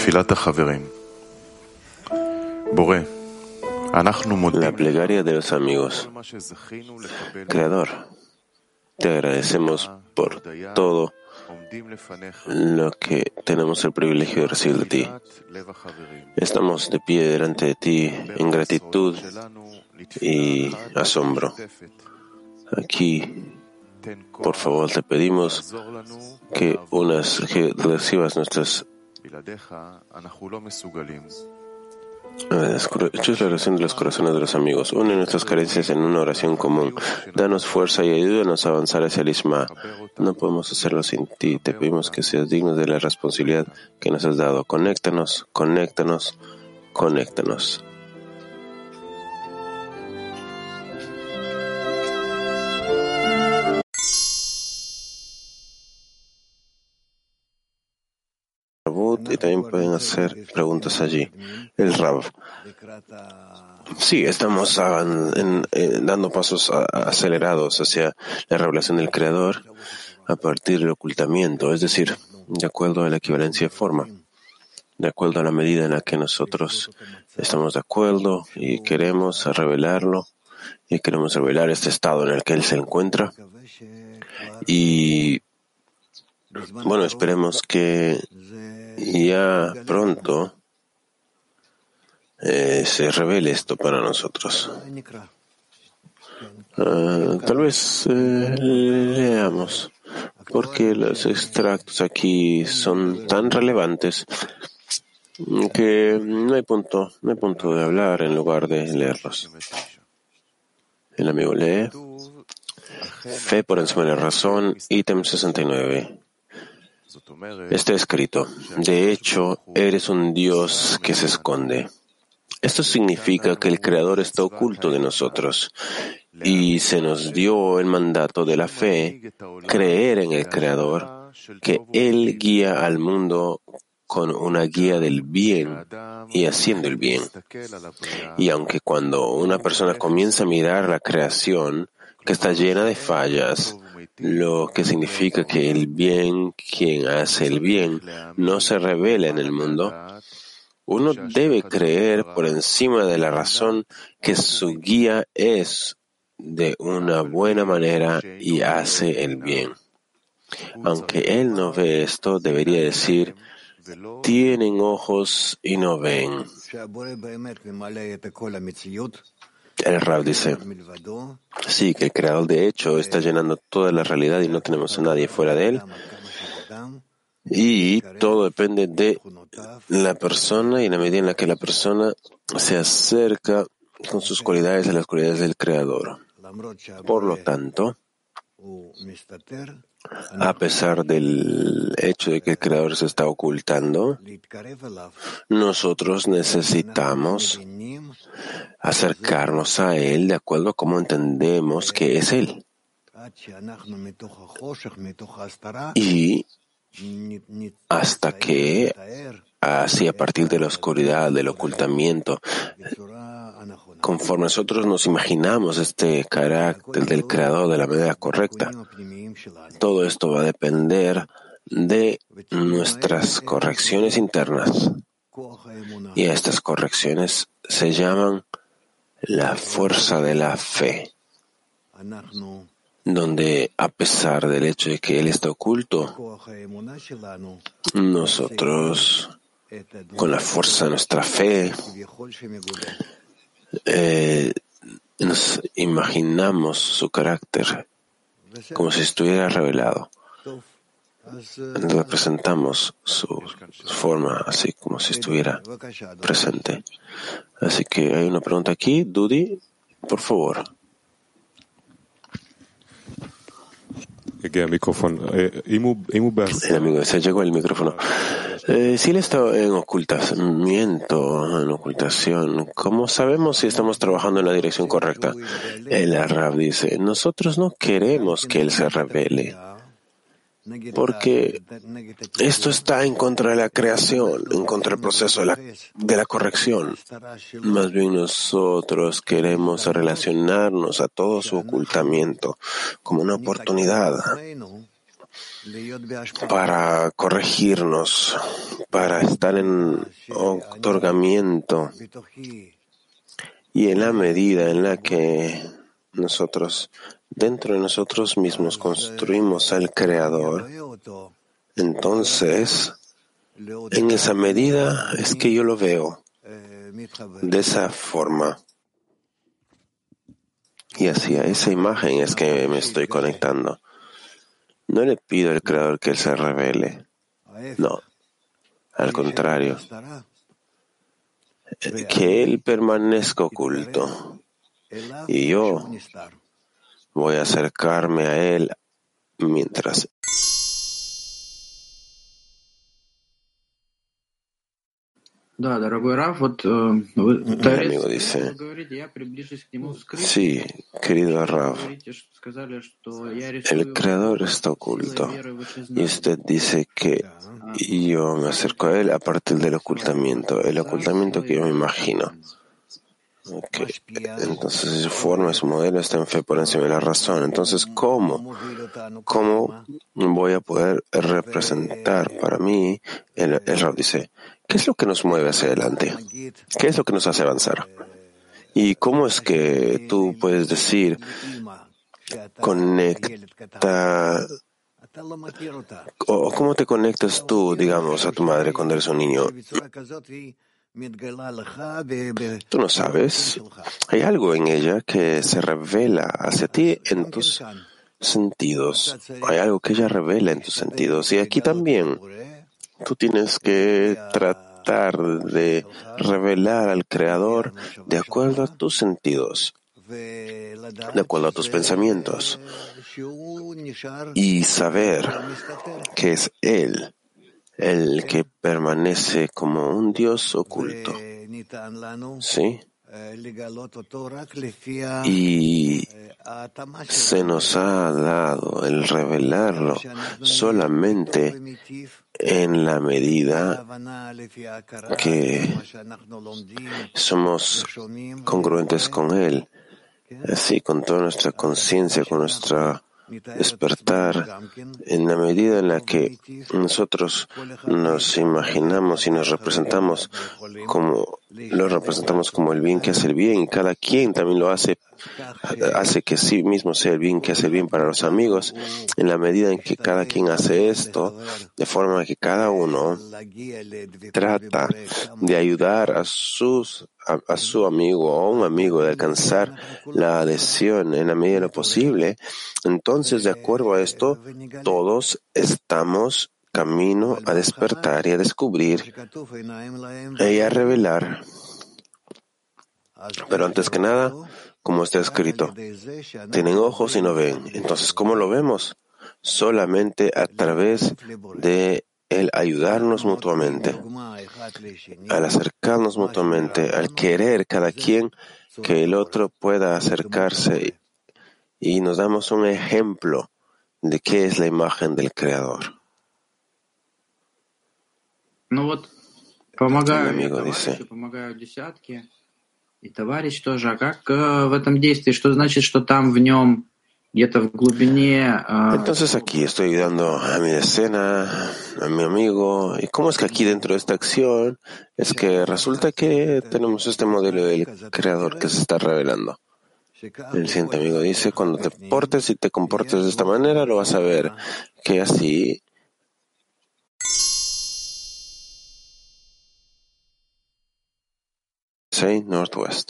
La plegaria de los amigos. Creador, te agradecemos por todo lo que tenemos el privilegio de recibir de ti. Estamos de pie delante de ti en gratitud y asombro. Aquí, por favor, te pedimos que recibas nuestras hechos la oración de los corazones de los amigos. Une nuestras carencias en una oración común. Danos fuerza y ayúdanos a avanzar hacia el Isma. No podemos hacerlo sin ti. Te pedimos que seas digno de la responsabilidad que nos has dado. Conéctanos, conéctanos, conéctanos. Y también pueden hacer preguntas allí. El Rav. Sí, estamos dando pasos acelerados hacia la revelación del Creador a partir del ocultamiento, es decir, de acuerdo a la equivalencia de forma, de acuerdo a la medida en la que nosotros estamos de acuerdo y queremos revelarlo, y queremos revelar este estado en el que Él se encuentra. Y bueno, esperemos que ya pronto se revele esto para nosotros. Tal vez leamos, porque los extractos aquí son tan relevantes que no hay punto de hablar en lugar de leerlos. El amigo lee: Fe por encima de la razón, ítem 69. Está escrito: de hecho, eres un Dios que se esconde. Esto significa que el Creador está oculto de nosotros y se nos dio el mandato de la fe, creer en el Creador, que Él guía al mundo con una guía del bien y haciendo el bien. Y aunque cuando una persona comienza a mirar la creación, que está llena de fallas, lo que significa que el bien, quien hace el bien, no se revela en el mundo, uno debe creer por encima de la razón que su guía es de una buena manera y hace el bien. Aunque él no ve esto, debería decir: tienen ojos y no ven. El Rav dice: sí, que el Creador de hecho está llenando toda la realidad y no tenemos a nadie fuera de él. Y todo depende de la persona y en la medida en la que la persona se acerca con sus cualidades a las cualidades del Creador. Por lo tanto, a pesar del hecho de que el Creador se está ocultando, nosotros necesitamos acercarnos a Él de acuerdo a cómo entendemos que es Él. Y hasta que, así a partir de la oscuridad, del ocultamiento, conforme nosotros nos imaginamos este carácter del Creador de la manera correcta, todo esto va a depender de nuestras correcciones internas. Y estas correcciones se llaman la fuerza de la fe, donde a pesar del hecho de que Él está oculto, nosotros, con la fuerza de nuestra fe, nos imaginamos su carácter como si estuviera revelado. Representamos su forma así como si estuviera presente. Así que hay una pregunta aquí. Dudi, por favor. El amigo, se llegó el micrófono. Si él está en ocultamiento, en ocultación, ¿cómo sabemos si estamos trabajando en la dirección correcta? El Rav dice: nosotros no queremos que él se revele, porque esto está en contra de la creación, en contra del proceso de la corrección. Más bien nosotros queremos relacionarnos a todo su ocultamiento como una oportunidad para corregirnos, para estar en otorgamiento. Y en la medida en la que nosotros, dentro de nosotros mismos, construimos al Creador, entonces, en esa medida es que yo lo veo de esa forma. Y así a esa imagen es que me estoy conectando. No le pido al Creador que Él se revele. No, al contrario, que Él permanezca oculto. Y yo voy a acercarme a Él mientras. El amigo dice, sí, querido Rav, el Creador está oculto. Y usted dice que yo me acerco a Él a partir del ocultamiento, el ocultamiento que yo me imagino. Okay. Entonces su forma, su modelo está en fe por encima de la razón. Entonces, ¿cómo voy a poder representar para mí? El Rav dice, ¿qué es lo que nos mueve hacia adelante? ¿Qué es lo que nos hace avanzar? ¿Y cómo es que tú puedes decir, conecta, o cómo te conectas tú, digamos, a tu madre cuando eres un niño? Tú no sabes. Hay algo en ella que se revela hacia ti en tus sentidos. Hay algo que ella revela en tus sentidos. Y aquí también tú tienes que tratar de revelar al Creador de acuerdo a tus sentidos, de acuerdo a tus pensamientos, y saber que es Él el que permanece como un Dios oculto. ¿Sí? Y se nos ha dado el revelarlo solamente en la medida que somos congruentes con Él, así con toda nuestra conciencia, con nuestra despertar, en la medida en la que nosotros nos imaginamos y nos representamos como el bien que hace el bien, y cada quien también lo hace que sí mismo sea el bien que hace el bien para los amigos. En la medida en que cada quien hace esto, de forma que cada uno trata de ayudar a su amigo o a un amigo de alcanzar la adhesión en la medida de lo posible, entonces, de acuerdo a esto, todos estamos camino a despertar y a descubrir y a revelar. Pero antes que nada, como está escrito, tienen ojos y no ven. Entonces, ¿cómo lo vemos? Solamente a través de el ayudarnos mutuamente, al acercarnos mutuamente, al querer cada quien que el otro pueda acercarse, y nos damos un ejemplo de qué es la imagen del Creador. El amigo dice, entonces aquí estoy ayudando a mi decena, a mi amigo, y cómo es que aquí dentro de esta acción es que resulta que tenemos este modelo del Creador que se está revelando. El siguiente amigo dice, cuando te portes y te comportes de esta manera, lo vas a ver, que así Northwest.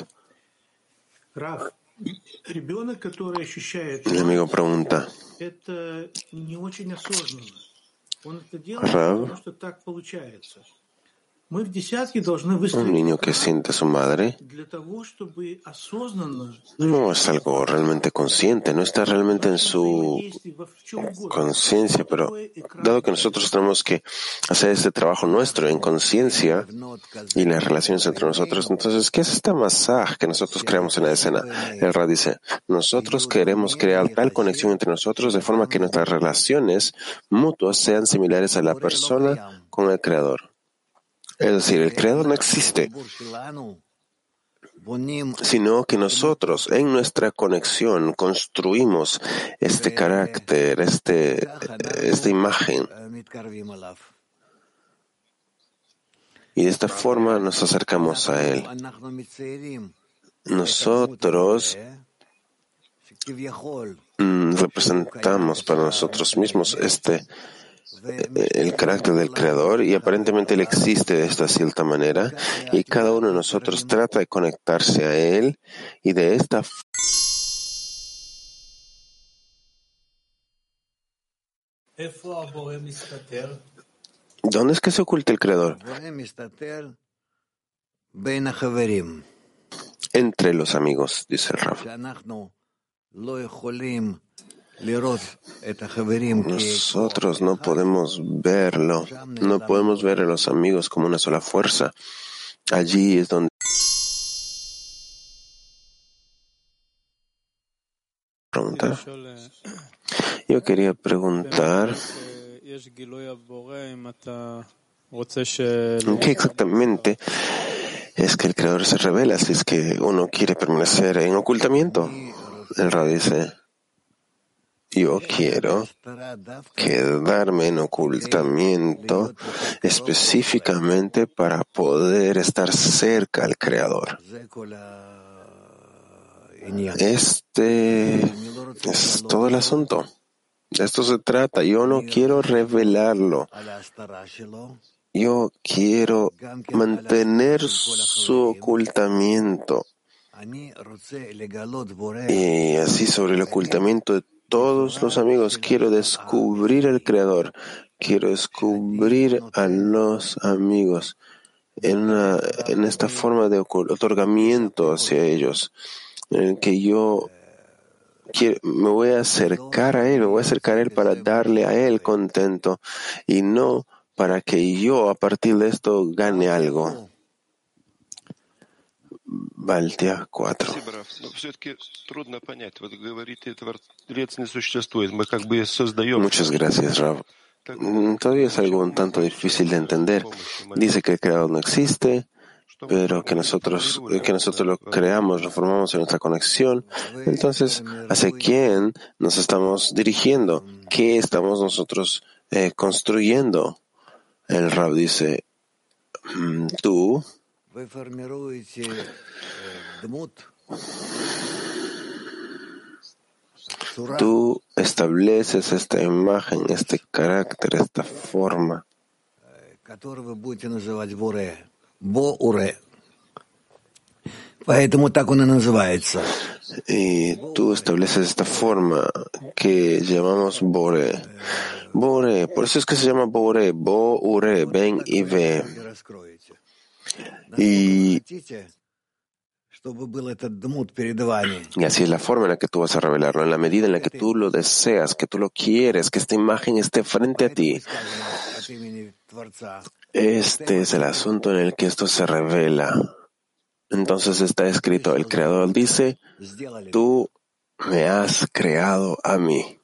El amigo pregunta, Rav, un niño que siente a su madre no es algo realmente consciente, no está realmente en su conciencia, pero dado que nosotros tenemos que hacer este trabajo nuestro en conciencia y las relaciones entre nosotros, entonces, ¿qué es esta masaj que nosotros creamos en la escena? El Ra dice, nosotros queremos crear tal conexión entre nosotros de forma que nuestras relaciones mutuas sean similares a la persona con el Creador. Es decir, el Creador no existe. sino que nosotros en nuestra conexión construimos este carácter, esta imagen, y de esta forma nos acercamos a él. Nosotros representamos para nosotros mismos el carácter del Creador, y aparentemente Él existe de esta cierta manera, y cada uno de nosotros trata de conectarse a Él, y de esta ¿Dónde es que se oculta el Creador? Entre los amigos, dice el Rav. Nosotros no podemos verlo, no podemos ver a los amigos como una sola fuerza. Allí es donde preguntar. Yo quería preguntar ¿en qué exactamente es que el Creador se revela si es que uno quiere permanecer en ocultamiento? El Rav dice: yo quiero quedarme en ocultamiento específicamente para poder estar cerca al Creador. Este es todo el asunto. De esto se trata. Yo no quiero revelarlo. Yo quiero mantener su ocultamiento. Y así, sobre el ocultamiento de todos los amigos, quiero descubrir al Creador. Quiero descubrir a los amigos en esta forma de otorgamiento hacia ellos, en el que yo me voy a acercar a Él para darle a Él contento, y no para que yo a partir de esto gane algo. Baltia 4. Muchas gracias, Rav. Todavía es algo un tanto difícil de entender. Dice que el Creador no existe, pero que nosotros lo creamos, lo formamos en nuestra conexión. Entonces, ¿hacia quién nos estamos dirigiendo? ¿Qué estamos nosotros construyendo? El Rab dice: tú estableces esta imagen, este carácter, esta forma. Y tú estableces esta forma que llamamos Bore. Bore, por eso es que se llama Bore, Bo, Ure, ven y ve. Y así es la forma en la que tú vas a revelarlo, en la medida en la que tú lo deseas, que tú lo quieres, que esta imagen esté frente a ti. Este es el asunto en el que esto se revela. Entonces está escrito, el Creador dice: tú me has creado a mí.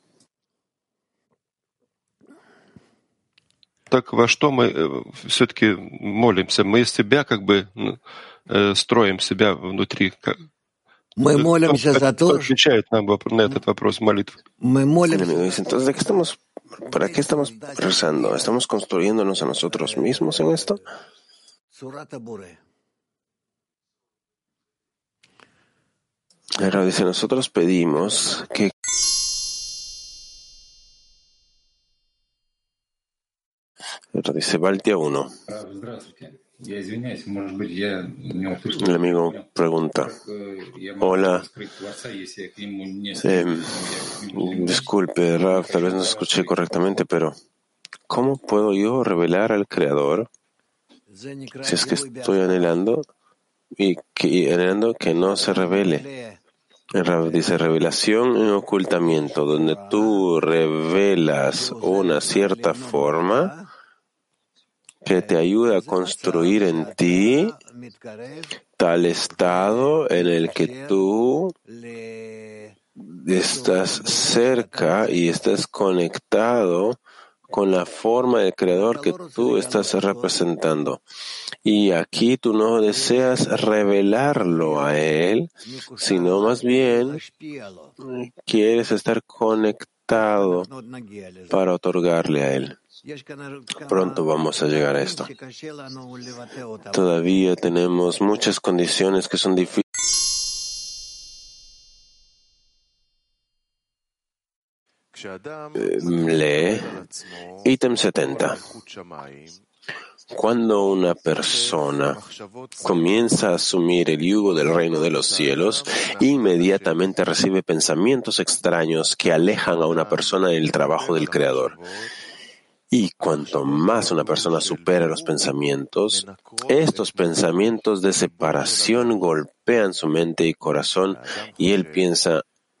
Так во что мы все-таки молимся? Мы себя как бы строим себя внутри. Мы молимся за то, отвечает нам на этот вопрос молитвы. Entonces, ¿para qué estamos rezando? ¿Estamos construyéndonos a nosotros mismos en esto? Ahora dice, nosotros pedimos que dice Baltia 1. El amigo pregunta: hola, disculpe, Rav, tal vez no escuché correctamente, pero ¿cómo puedo yo revelar al Creador si es que estoy anhelando que no se revele? El Rav dice: revelación en ocultamiento, donde tú revelas una cierta forma que te ayuda a construir en ti tal estado en el que tú estás cerca y estás conectado con la forma del Creador que tú estás representando. Y aquí tú no deseas revelarlo a Él, sino más bien quieres estar conectado para otorgarle a Él. Pronto vamos a llegar a esto. Todavía tenemos muchas condiciones que son difíciles. Lee ítem 70. Cuando una persona comienza a asumir el yugo del reino de los cielos, inmediatamente recibe pensamientos extraños que alejan a una persona del trabajo del Creador. Y cuanto más una persona supera los pensamientos, estos pensamientos de separación golpean su mente y corazón, y él piensa,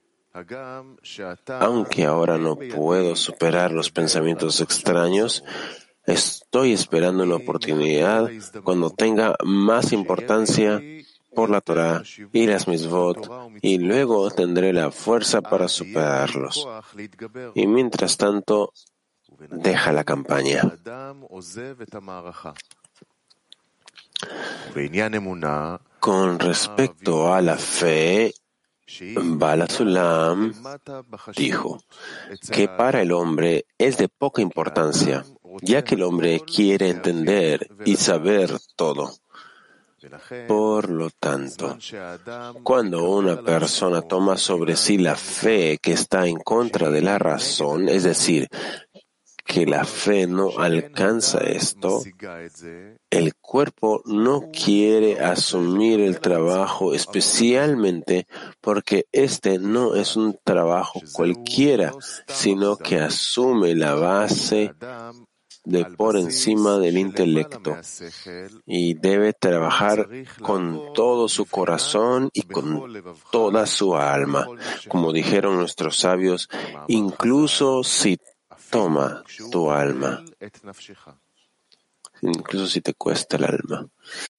aunque ahora no puedo superar los pensamientos extraños, estoy esperando una oportunidad cuando tenga más importancia por la Torah y las mitzvot, y luego tendré la fuerza para superarlos. Y mientras tanto, deja la campaña. Con respecto a la fe, Bala Sulam dijo que para el hombre es de poca importancia, ya que el hombre quiere entender y saber todo. Por lo tanto, cuando una persona toma sobre sí la fe que está en contra de la razón, es decir, que la fe no alcanza esto, el cuerpo no quiere asumir el trabajo, especialmente porque este no es un trabajo cualquiera, sino que asume la base de por encima del intelecto y debe trabajar con todo su corazón y con toda su alma. Como dijeron nuestros sabios, incluso si toma tu alma, incluso si te cuesta el alma.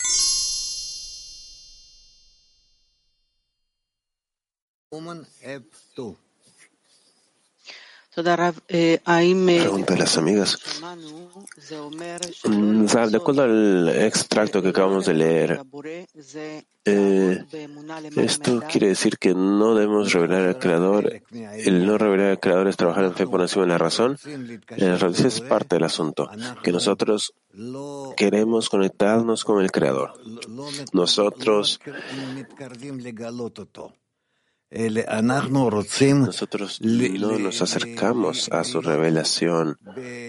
Pregunta de las amigas. De acuerdo al extracto que acabamos de leer, esto quiere decir que no debemos revelar al Creador. El no revelar al Creador es trabajar en fe por encima de la razón. En realidad es parte del asunto, que nosotros queremos conectarnos con el Creador. Nosotros no nos acercamos a su revelación.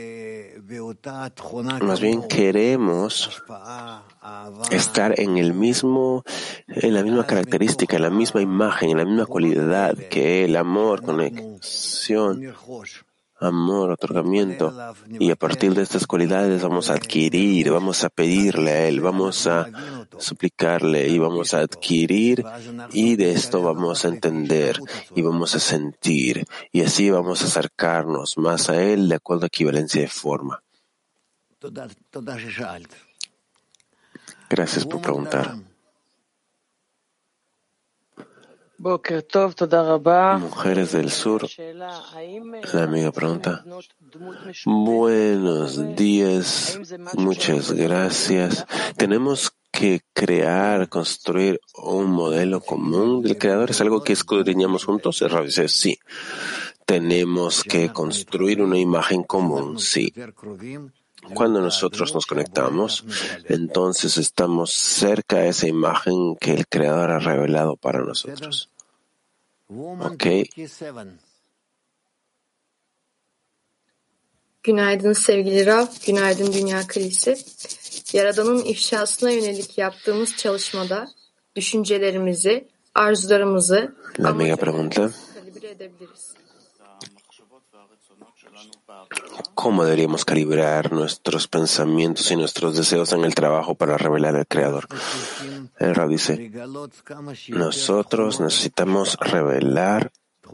Más bien queremos estar en la misma característica, en la misma imagen, en la misma cualidad que el amor, conexión, amor, otorgamiento. Y a partir de estas cualidades vamos a adquirir, vamos a pedirle a Él, vamos a suplicarle y vamos a adquirir, y de esto vamos a entender y vamos a sentir, y así vamos a acercarnos más a Él de acuerdo a equivalencia de forma. Gracias por preguntar. Mujeres del Sur, la amiga pregunta. Buenos días, muchas gracias. ¿Tenemos que construir un modelo común del Creador? ¿Es algo que escudriñamos juntos? El Rabbi dice, sí. Tenemos que construir una imagen común, sí. Cuando nosotros nos conectamos, entonces estamos cerca de esa imagen que el Creador ha revelado para nosotros. ¿Ok? Günaydın sevgili Rav, günaydın Dünya Kilisi. Yaradan'ın ifşasına yönelik yaptığımız çalışmada düşüncelerimizi, arzularımızı kalibre edebiliriz. ¿Cómo deberíamos calibrar nuestros pensamientos y nuestros deseos en el trabajo para revelar al Creador? El Rab dice, nosotros necesitamos revelar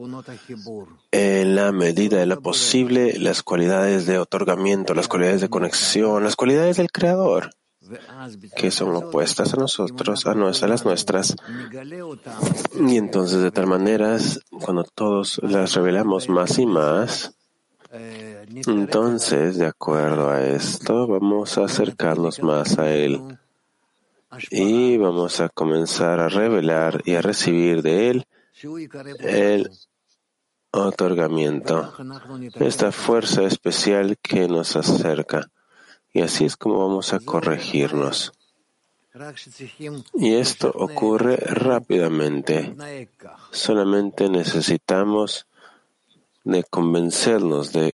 en la medida de lo posible las cualidades de otorgamiento, las cualidades de conexión, las cualidades del Creador, que son opuestas a nosotros, a las nuestras. Y entonces, de tal manera, cuando todos las revelamos más y más, Entonces, de acuerdo a esto, vamos a acercarnos más a Él y vamos a comenzar a revelar y a recibir de Él el otorgamiento, esta fuerza especial que nos acerca. Y así es como vamos a corregirnos. Y esto ocurre rápidamente. Solamente necesitamos de convencernos de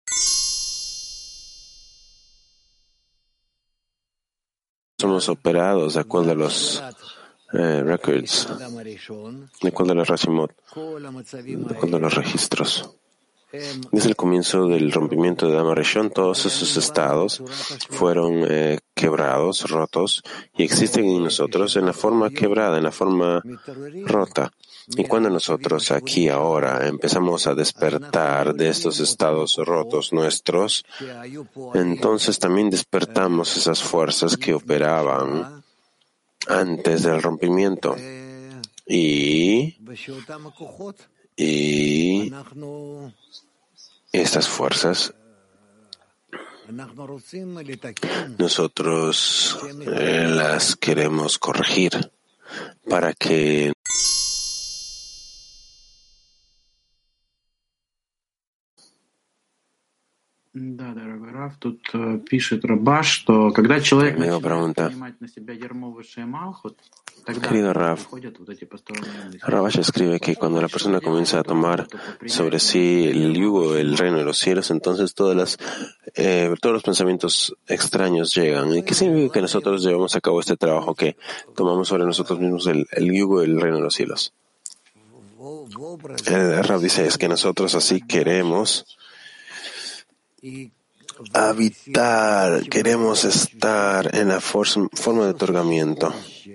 somos operados de acuerdo a los records, de acuerdo a los Rashimot, de acuerdo a los registros. Desde el comienzo del rompimiento de Adán Rishon, todos esos estados fueron quebrados, rotos, y existen en nosotros en la forma quebrada, en la forma rota. Y cuando nosotros aquí ahora empezamos a despertar de estos estados rotos nuestros, entonces también despertamos esas fuerzas que operaban antes del rompimiento. Y estas fuerzas nosotros las queremos corregir para que Да, дорогой Рав, тут пишет Раба, что когда человек начинает принимать на себя ярмо высшей Малхут, Querido Rav, Rabash escribe que cuando la persona comienza a tomar sobre sí el yugo, el reino de los cielos, entonces todos los pensamientos extraños llegan. ¿Y qué significa que nosotros llevamos a cabo este trabajo, que tomamos sobre nosotros mismos el yugo del reino de los cielos? El Rav dice es que nosotros así queremos habitar, queremos estar en la forma de otorgamiento.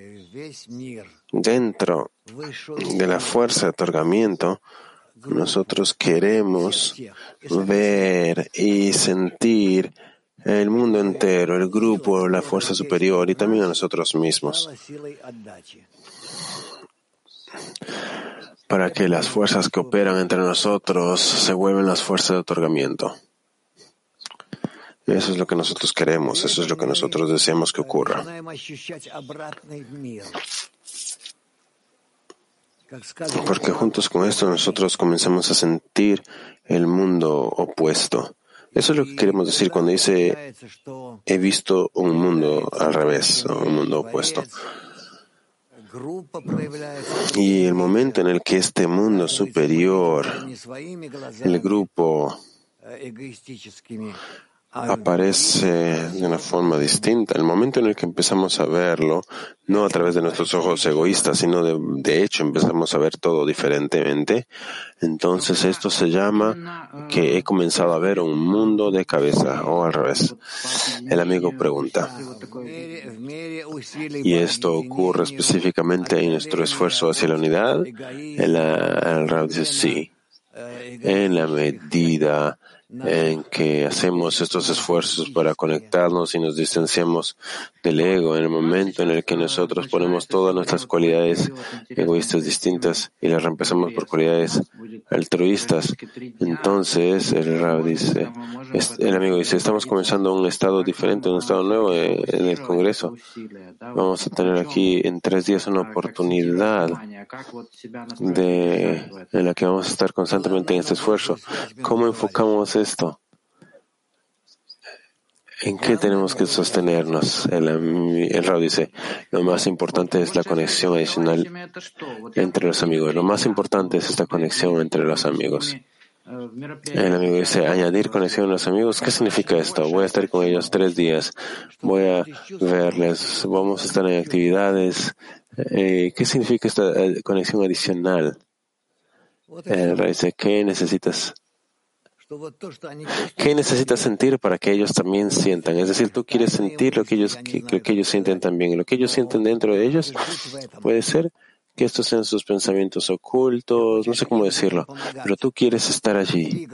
Dentro de la fuerza de otorgamiento, nosotros queremos ver y sentir el mundo entero, el grupo, la fuerza superior y también a nosotros mismos, para que las fuerzas que operan entre nosotros se vuelvan las fuerzas de otorgamiento. Eso es lo que nosotros queremos, eso es lo que nosotros deseamos que ocurra. Porque juntos con esto nosotros comenzamos a sentir el mundo opuesto. Eso es lo que queremos decir cuando dice he visto un mundo al revés, o un mundo opuesto. Y el momento en el que este mundo superior, el grupo, aparece de una forma distinta. El momento en el que empezamos a verlo, no a través de nuestros ojos egoístas, sino de hecho empezamos a ver todo diferentemente, entonces esto se llama que he comenzado a ver un mundo de cabeza, o al revés. El amigo pregunta, ¿y esto ocurre específicamente en nuestro esfuerzo hacia la unidad? El Rav dice sí. En la medida en que hacemos estos esfuerzos para conectarnos y nos distanciamos del ego, en el momento en el que nosotros ponemos todas nuestras cualidades egoístas distintas y las reemplazamos por cualidades altruistas, entonces el amigo dice, estamos comenzando un estado diferente, un estado nuevo en el Congreso. Vamos a tener aquí en 3 días una oportunidad en la que vamos a estar constantemente en este esfuerzo. ¿Cómo enfocamos esto? ¿En qué tenemos que sostenernos? El Rab dice, lo más importante es la conexión adicional entre los amigos. Lo más importante es esta conexión entre los amigos. El amigo dice, añadir conexión a los amigos. ¿Qué significa esto? Voy a estar con ellos 3 días. Voy a verles. Vamos a estar en actividades. ¿Qué significa esta conexión adicional? El Rab dice, ¿qué necesitas sentir para que ellos también sientan? Es decir, tú quieres sentir lo que ellos sienten también. Lo que ellos sienten dentro de ellos puede ser que estos sean sus pensamientos ocultos, no sé cómo decirlo, pero tú quieres estar allí.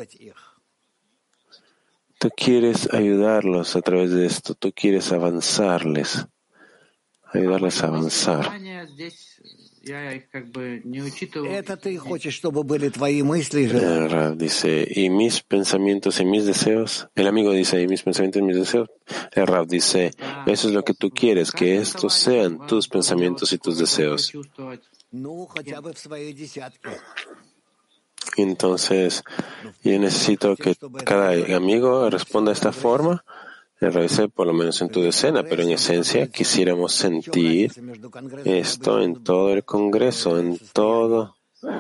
Tú quieres ayudarlos a través de esto, tú quieres ayudarles a avanzar. Это ты хочешь, чтобы были твои мысли, El Rav dice, ¿y mis pensamientos y mis deseos? El amigo dice, ¿y mis pensamientos y mis deseos? El Rav dice, eso es lo que tú quieres, que estos sean tus pensamientos y tus deseos. Ну, хотя бы в своей десятке. Entonces, yo necesito que cada amigo responda de esta forma. El Rav dice, por lo menos en tu decena, pero en esencia quisiéramos sentir esto en todo el Congreso, en todo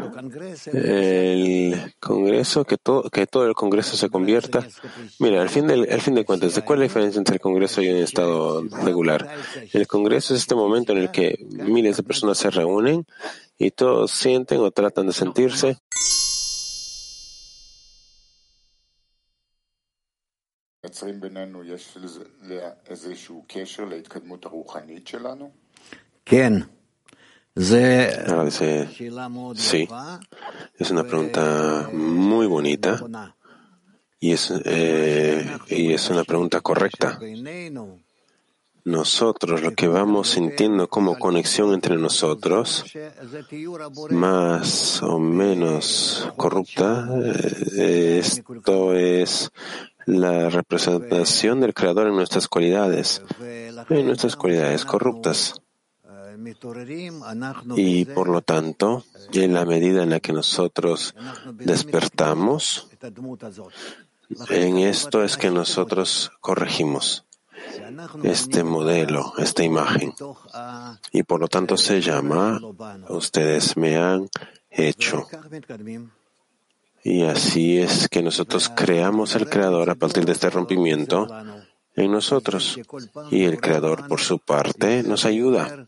el Congreso, que todo el Congreso se convierta. Mira, al fin de cuentas, ¿cuál es la diferencia entre el Congreso y un estado regular? El Congreso es este momento en el que miles de personas se reúnen y todos sienten o tratan de sentirse כן. Ahora dice, sí, es una pregunta muy bonita y es una pregunta correcta. Nosotros, lo que vamos sintiendo como conexión entre nosotros, más o menos corrupta, esto es la representación del Creador en nuestras cualidades corruptas. Y por lo tanto, en la medida en la que nosotros despertamos, en esto es que nosotros corregimos este modelo, esta imagen. Y por lo tanto se llama, ustedes me han hecho. Y así es que nosotros creamos al Creador a partir de este rompimiento en nosotros. Y el Creador, por su parte, nos ayuda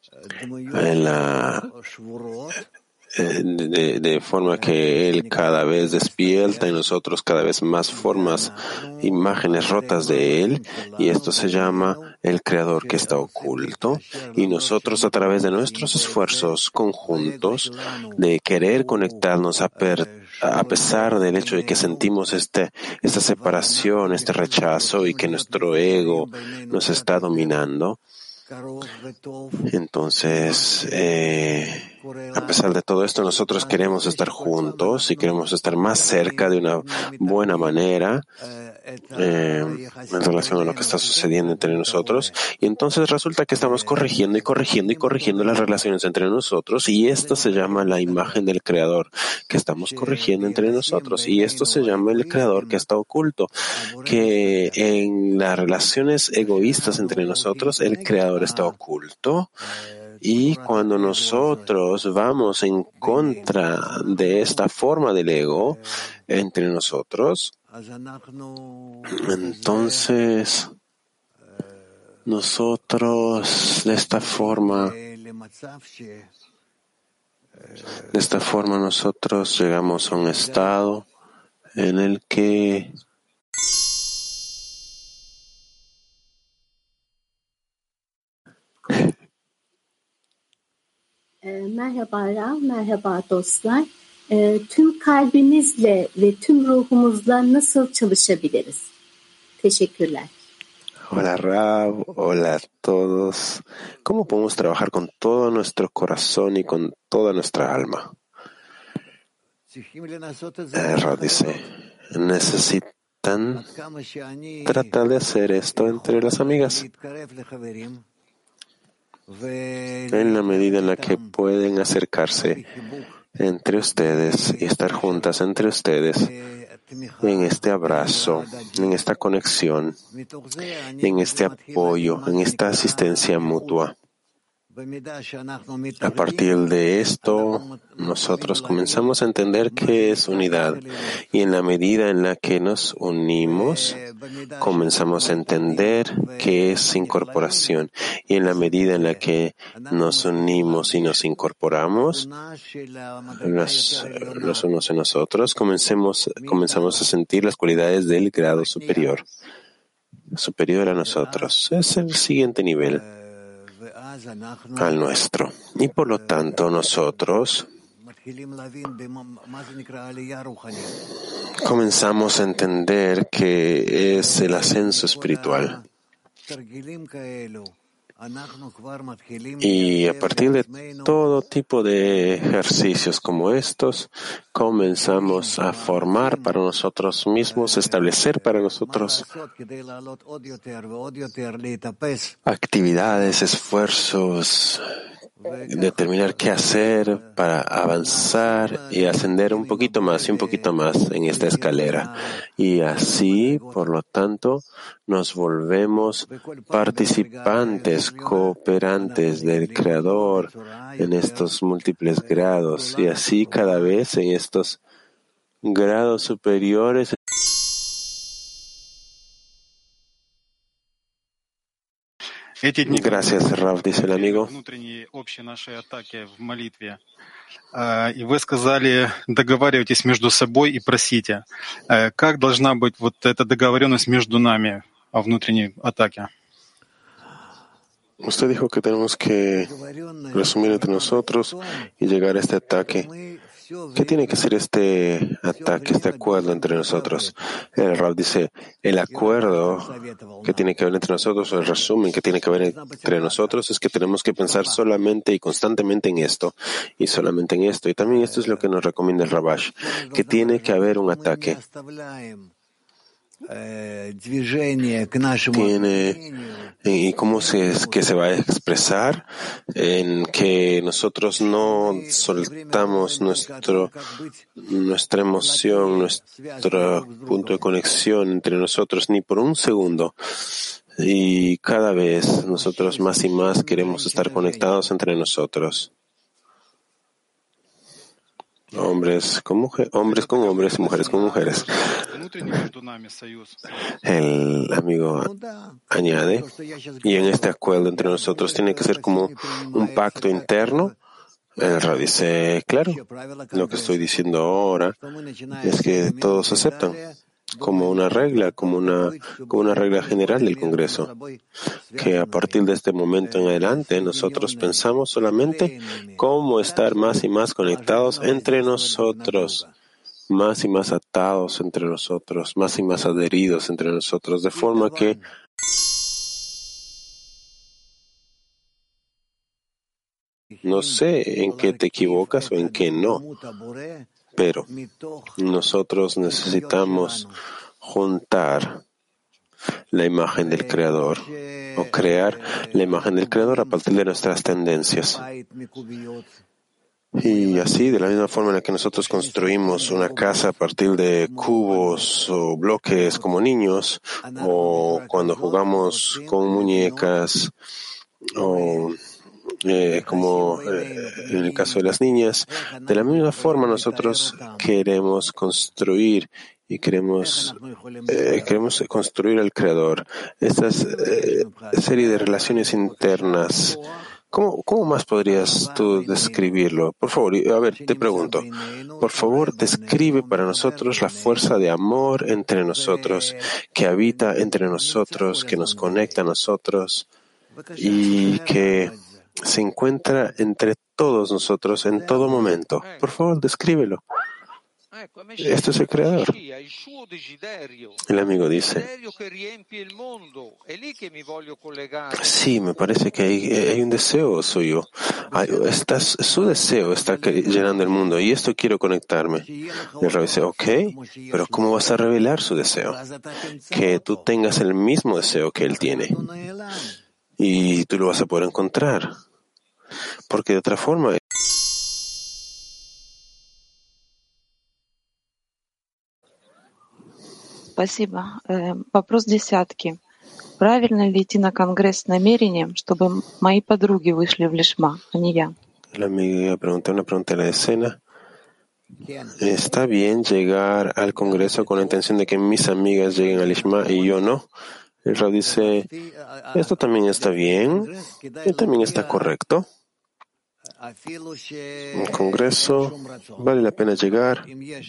de forma que Él cada vez despierta en nosotros cada vez más formas, imágenes rotas de Él, y esto se llama el Creador que está oculto, y nosotros a través de nuestros esfuerzos conjuntos de querer conectarnos a pesar del hecho de que sentimos esta separación, este rechazo y que nuestro ego nos está dominando. Entonces, a pesar de todo esto, nosotros queremos estar juntos y queremos estar más cerca de una buena manera en relación a lo que está sucediendo entre nosotros. Y entonces resulta que estamos corrigiendo las relaciones entre nosotros, y esto se llama la imagen del Creador, que estamos corrigiendo entre nosotros. Y esto se llama el Creador que está oculto, que en las relaciones egoístas entre nosotros, el Creador está oculto. Y cuando nosotros vamos en contra de esta forma del ego entre nosotros, entonces nosotros de esta forma nosotros llegamos a un estado en el que Merhaba Rav, merhaba dostlar. Tüm kalbimizle ve tüm ruhumuzla nasıl çalışabiliriz? Teşekkürler. Hola Rav, hola a todos. ¿Cómo podemos trabajar con todo nuestro corazón y con toda nuestra alma? Rav dice, necesitan tratar de hacer esto entre las amigas. En la medida en la que pueden acercarse entre ustedes y estar juntas entre ustedes en este abrazo, en esta conexión, en este apoyo, en esta asistencia mutua. A partir de esto, nosotros comenzamos a entender qué es unidad, y en la medida en la que nos unimos, comenzamos a entender qué es incorporación, y en la medida en la que nos unimos y nos incorporamos los unos en nosotros, comenzamos a sentir las cualidades del grado superior a nosotros. Es el siguiente nivel al nuestro. Y por lo tanto nosotros comenzamos a entender que es el ascenso espiritual. Y a partir de todo tipo de ejercicios como estos, comenzamos a formar para nosotros mismos, establecer para nosotros actividades, esfuerzos, determinar qué hacer para avanzar y ascender un poquito más y un poquito más en esta escalera. Y así, por lo tanto, nos volvemos participantes, cooperantes del Creador en estos múltiples grados y así cada vez en estos grados superiores. Gracias, Rav, dice el amigo. И вы сказали, договаривайтесь между собой и просите. Как должна быть вот эта договоренность между нами о внутренней атаке? Usted dijo que tenemos que resumir entre nosotros y llegar a este ataque. ¿Qué tiene que ser este ataque, este acuerdo entre nosotros? El Rav dice, el acuerdo que tiene que haber entre nosotros, o el resumen que tiene que haber entre nosotros, es que tenemos que pensar solamente y constantemente en esto, y solamente en esto. Y también esto es lo que nos recomienda el Rabash, que tiene que haber un ataque. ¿Y cómo que se va a expresar? En que nosotros no soltamos nuestra emoción, nuestro punto de conexión entre nosotros ni por un segundo. Y cada vez nosotros más y más queremos estar conectados entre nosotros. Hombres con hombres y mujeres con mujeres. El amigo añade, y en este acuerdo entre nosotros tiene que ser como un pacto interno. El Rav dice, claro, lo que estoy diciendo ahora es que todos aceptan como una regla, como una regla general del Congreso, que a partir de este momento en adelante nosotros pensamos solamente cómo estar más y más conectados entre nosotros, más y más atados entre nosotros, más y más adheridos entre nosotros, de forma que no sé en qué te equivocas o en qué no, pero nosotros necesitamos juntar la imagen del Creador o crear la imagen del Creador a partir de nuestras tendencias. Y así, de la misma forma en la que nosotros construimos una casa a partir de cubos o bloques como niños, o cuando jugamos con muñecas, o como en el caso de las niñas, de la misma forma nosotros queremos construir y queremos construir al Creador. Esta serie de relaciones internas, ¿cómo más podrías tú describirlo? Por favor, a ver, te pregunto, por favor, describe para nosotros la fuerza de amor entre nosotros, que habita entre nosotros, que nos conecta a nosotros y que se encuentra entre todos nosotros en todo momento. Por favor, descríbelo. Esto es el Creador. El amigo dice, sí, me parece que hay un deseo suyo. Su deseo está llenando el mundo y esto quiero conectarme. Y el Rabbi dice, ok, pero ¿cómo vas a revelar su deseo? Que tú tengas el mismo deseo que él tiene. Y tú lo vas a poder encontrar. Porque de otra forma... Спасибо. Вопрос десятки. Правильно ли идти на конгресс с намерением, чтобы мои подруги вышли в лишма, а не я? La amiga preguntó una pregunta de la escena. ¿Está bien llegar al congreso con la intención de que mis amigas lleguen al lishma y yo no? El Rav dice, esto también está bien y también está correcto. El congreso vale la pena llegar,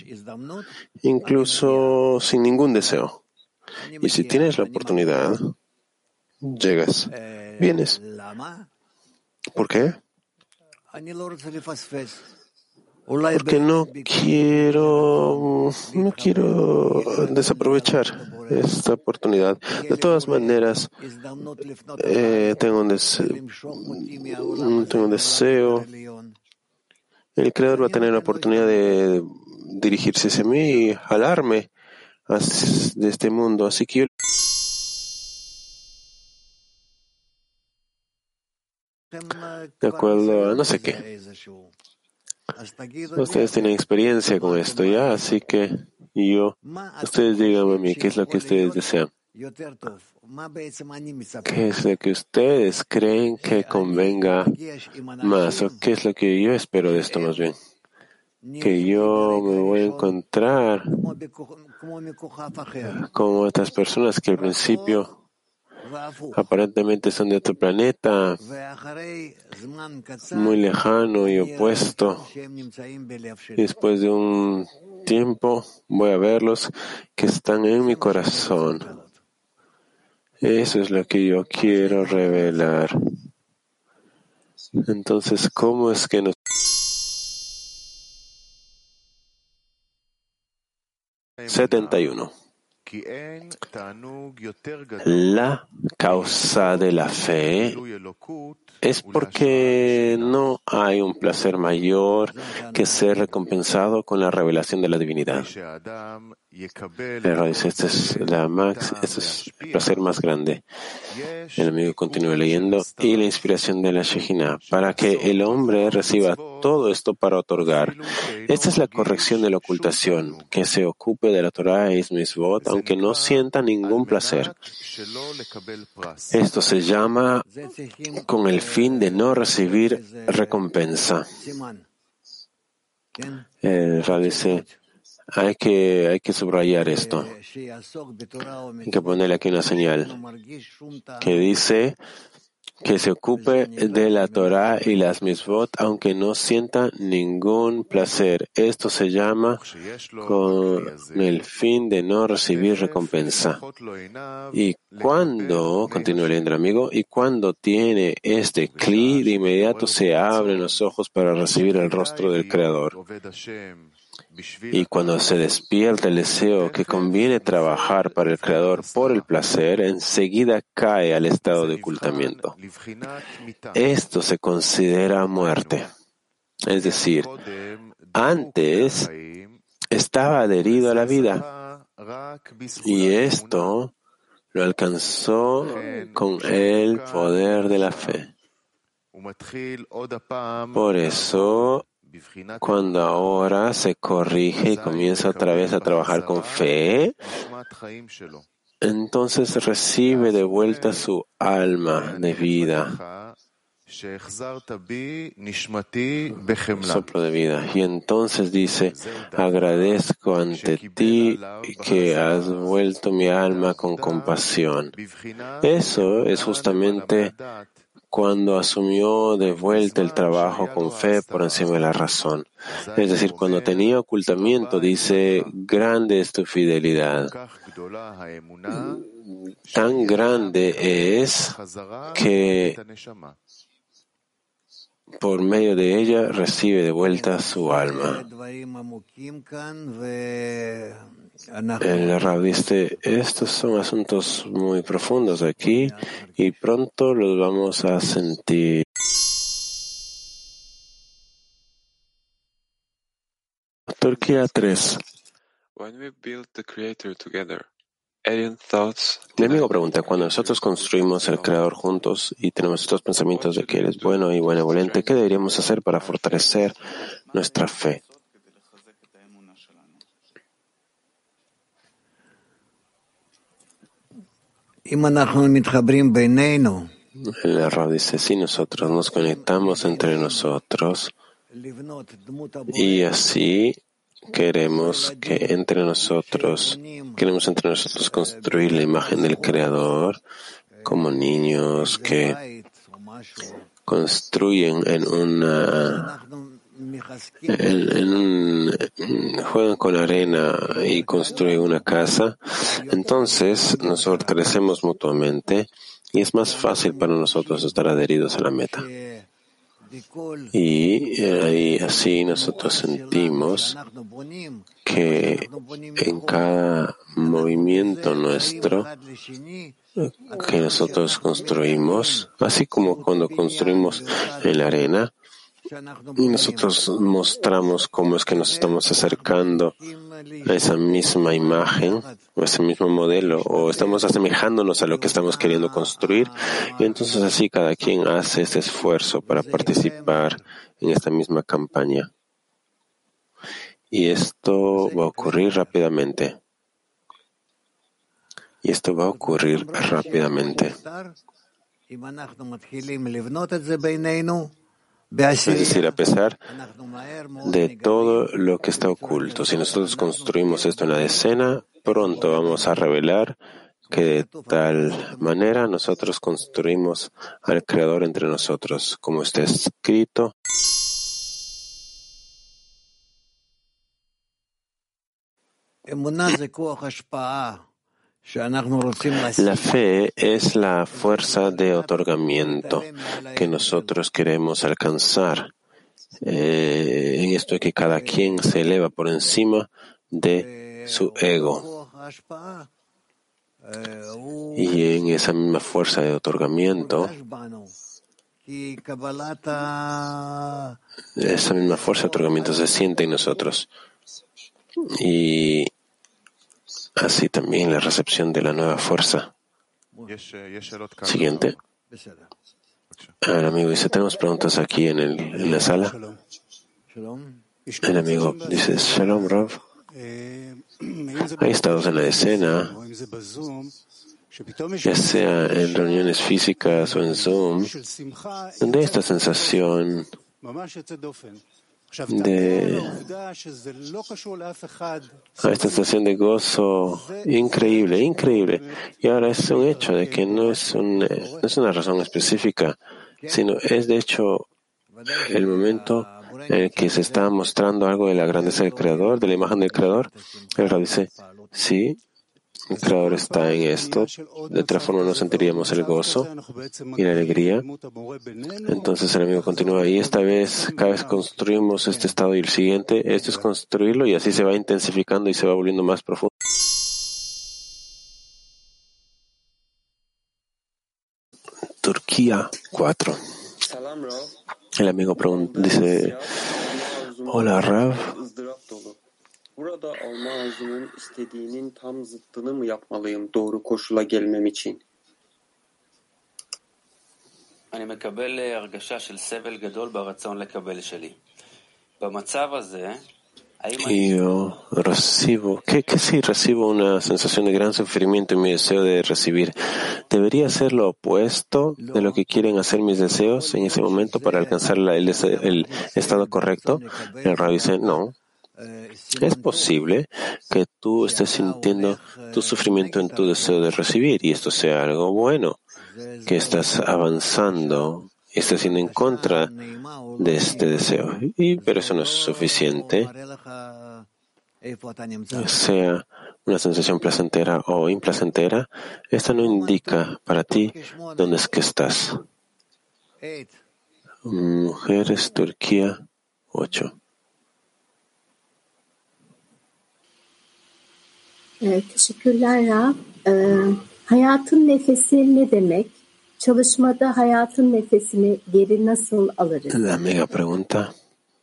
incluso sin ningún deseo. Y si tienes la oportunidad, llegas, vienes. ¿Por qué? Porque no quiero desaprovechar. esta oportunidad. De todas maneras, tengo un deseo. El Creador va a tener la oportunidad de dirigirse hacia mí y jalarme de este mundo. Así que yo de acuerdo a no sé qué. Ustedes tienen experiencia con esto ya, así que ustedes díganme a mí, ¿qué es lo que ustedes desean? ¿Qué es lo que ustedes creen que convenga más? ¿O qué es lo que yo espero de esto más bien? Que yo me voy a encontrar con otras personas que al principio aparentemente son de otro planeta, muy lejano y opuesto. Y después de un tiempo voy a verlos que están en mi corazón. Eso es lo que yo quiero revelar. Entonces, ¿cómo es que nos... La causa de la fe es porque no hay un placer mayor que ser recompensado con la revelación de la divinidad. Este es el placer más grande. El amigo continúa leyendo. Y la inspiración de la Shejina, para que el hombre reciba todo esto para otorgar. Esta es la corrección de la ocultación, que se ocupe de la Torah y Mitzvot, aunque no sienta ningún placer. Esto se llama con el fin de no recibir recompensa. El Rab dice, hay que subrayar esto. Hay que ponerle aquí una señal que dice que se ocupe de la Torah y las Mitzvot, aunque no sienta ningún placer. Esto se llama con el fin de no recibir recompensa. Y cuando, continúa leyendo el amigo, y cuando tiene este cli, de inmediato se abren los ojos para recibir el rostro del Creador. Y cuando se despierta el deseo que conviene trabajar para el Creador por el placer, enseguida cae al estado de ocultamiento. Esto se considera muerte. Es decir, antes estaba adherido a la vida y esto lo alcanzó con el poder de la fe. Por eso, cuando ahora se corrige y comienza otra vez a trabajar con fe, entonces recibe de vuelta su alma de vida, soplo de vida. Y entonces dice, agradezco ante ti que has vuelto mi alma con compasión. Eso es justamente cuando asumió de vuelta el trabajo con fe por encima de la razón. Es decir, cuando tenía ocultamiento, dice, grande es tu fidelidad. Tan grande es que por medio de ella recibe de vuelta su alma. El Rab dice, estos son asuntos muy profundos aquí y pronto los vamos a sentir. Turquía 3. Mi amigo pregunta, cuando nosotros construimos el Creador juntos y tenemos estos pensamientos de que Él es bueno y benevolente, ¿qué deberíamos hacer para fortalecer nuestra fe? El Rab dice, si nosotros nos conectamos entre nosotros y así queremos entre nosotros construir la imagen del Creador como niños que construyen juegan con arena y construyen una casa, entonces nos fortalecemos mutuamente y es más fácil para nosotros estar adheridos a la meta. Y así nosotros sentimos que en cada movimiento nuestro que nosotros construimos, así como cuando construimos en la arena, y nosotros mostramos cómo es que nos estamos acercando a esa misma imagen, o ese mismo modelo, o estamos asemejándonos a lo que estamos queriendo construir, y entonces así cada quien hace ese esfuerzo para participar en esta misma campaña. Y esto va a ocurrir rápidamente. Es decir, a pesar de todo lo que está oculto, si nosotros construimos esto en la decena, pronto vamos a revelar que de tal manera nosotros construimos al Creador entre nosotros, como está escrito. La fe es la fuerza de otorgamiento que nosotros queremos alcanzar. En esto es que cada quien se eleva por encima de su ego. Y en esa misma fuerza de otorgamiento, se siente en nosotros. Y así también la recepción de la nueva fuerza. Siguiente. El amigo dice, tenemos preguntas aquí en la sala. El amigo dice, Shalom Rav. Hay estados en la escena, ya sea en reuniones físicas o en Zoom, donde hay esta sensación de gozo increíble. Y ahora es un hecho de que no es una razón específica, sino es de hecho el momento en el que se está mostrando algo de la grandeza del Creador, de la imagen del Creador. El Rab dice, sí, el Creador está en esto, de otra forma no sentiríamos el gozo y la alegría. Entonces el amigo continúa, y esta vez, cada vez construimos este estado y el siguiente, esto es construirlo y así se va intensificando y se va volviendo más profundo. Turquía 4. El amigo dice, hola Rav. Burada alma arzunun istediğinin tam zıttını mı yapmalıyım doğru koşula gelmem için? אני מקבל הרגשה של סבל גדול ברצון לקבל שלי. במצב הזה, Yo recibo una sensación de gran sufrimiento en mi deseo de recibir. ¿Debería ser lo opuesto de lo que quieren hacer mis deseos en ese momento para alcanzar el estado correcto? El Rabbi dice, no. Es posible que tú estés sintiendo tu sufrimiento en tu deseo de recibir y esto sea algo bueno, que estás avanzando y estás yendo en contra de este deseo. Pero eso no es suficiente, sea una sensación placentera o implacentera, esta no indica para ti dónde es que estás. Mujeres, Turquía 8. Teşekkürler Rab. Hayatın nefesi ne demek? Çalışmada hayatın nefesini geri nasıl alırız? La amiga pregunta,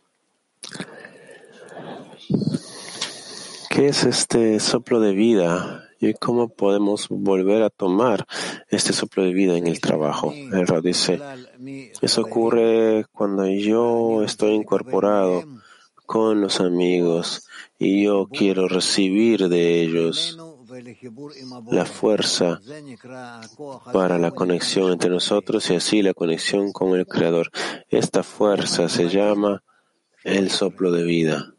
¿qué es este soplo de vida y cómo podemos volver a tomar este soplo de vida en el trabajo? El Rab dice, eso ocurre cuando yo estoy incorporado con los amigos y yo quiero recibir de ellos la fuerza para la conexión entre nosotros y así la conexión con el Creador. Esta fuerza se llama el soplo de vida.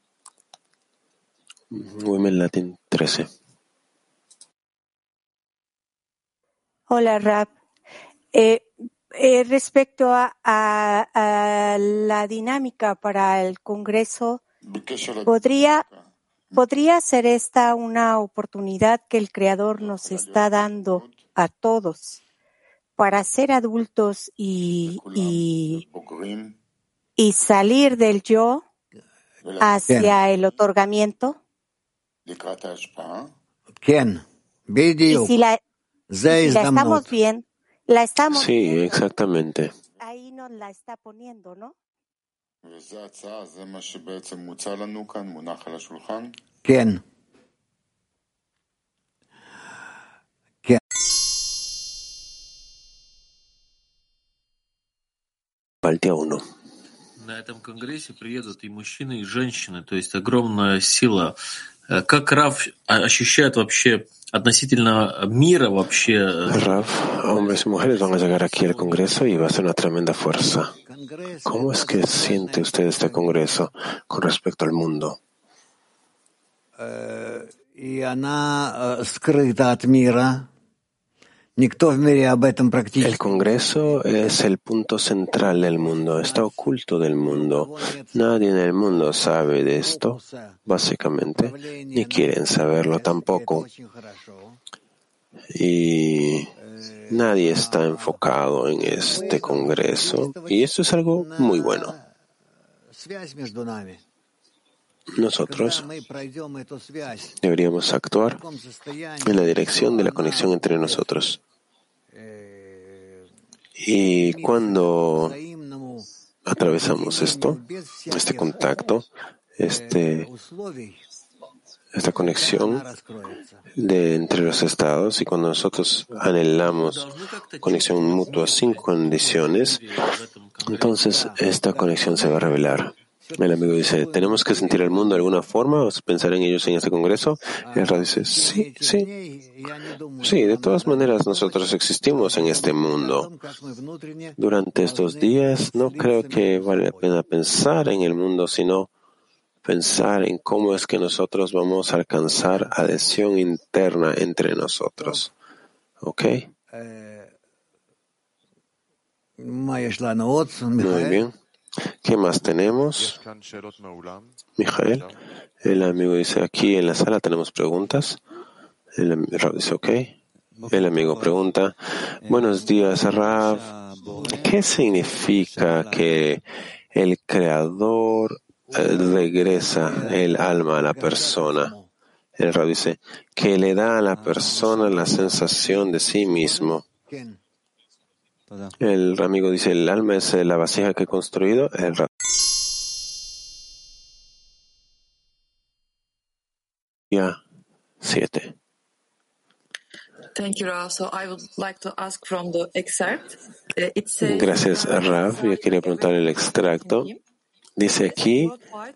Women Latin 13. Hola, Rab. Respecto a la dinámica para el Congreso, ¿podría ser esta una oportunidad que el Creador nos está dando a todos para ser adultos y salir del yo hacia el otorgamiento. Y si la estamos bien, sí, exactamente. Ahí nos la está poniendo, ¿no? ¿Quién? Falta uno. На этом конгрессе приедут и мужчины, и женщины, то есть огромная сила. Как Рав ощущает вообще относительно мира вообще? Rav, hombres y mujeres van a llegar aquí al Congreso y va a ser una tremenda fuerza. ¿Cómo es que siente usted este Congreso con respecto al mundo? El Congreso es el punto central del mundo, está oculto del mundo. Nadie en el mundo sabe de esto, básicamente, ni quieren saberlo tampoco. Y nadie está enfocado en este Congreso, y eso es algo muy bueno. Nosotros deberíamos actuar en la dirección de la conexión entre nosotros. Y cuando atravesamos este contacto, esta conexión entre los estados, y cuando nosotros anhelamos conexión mutua sin condiciones, entonces esta conexión se va a revelar. El amigo dice, ¿tenemos que sentir el mundo de alguna forma o pensar en ellos en este congreso? Y el Rav dice, sí, de todas maneras nosotros existimos en este mundo. Durante estos días no creo que vale la pena pensar en el mundo, sino pensar en cómo es que nosotros vamos a alcanzar adhesión interna entre nosotros. ¿Ok? Muy bien. ¿Qué más tenemos? Mijael, el amigo dice, aquí en la sala tenemos preguntas. El Rav dice, ok. El amigo pregunta, buenos días, Rav. ¿Qué significa que el Creador regresa el alma a la persona? El Rav dice, que le da a la persona la sensación de sí mismo. El amigo dice, ¿el alma es la vasija que he construido? El Rav. Ya, 7. Gracias, Rav. Yo quería preguntar el extracto. Dice aquí,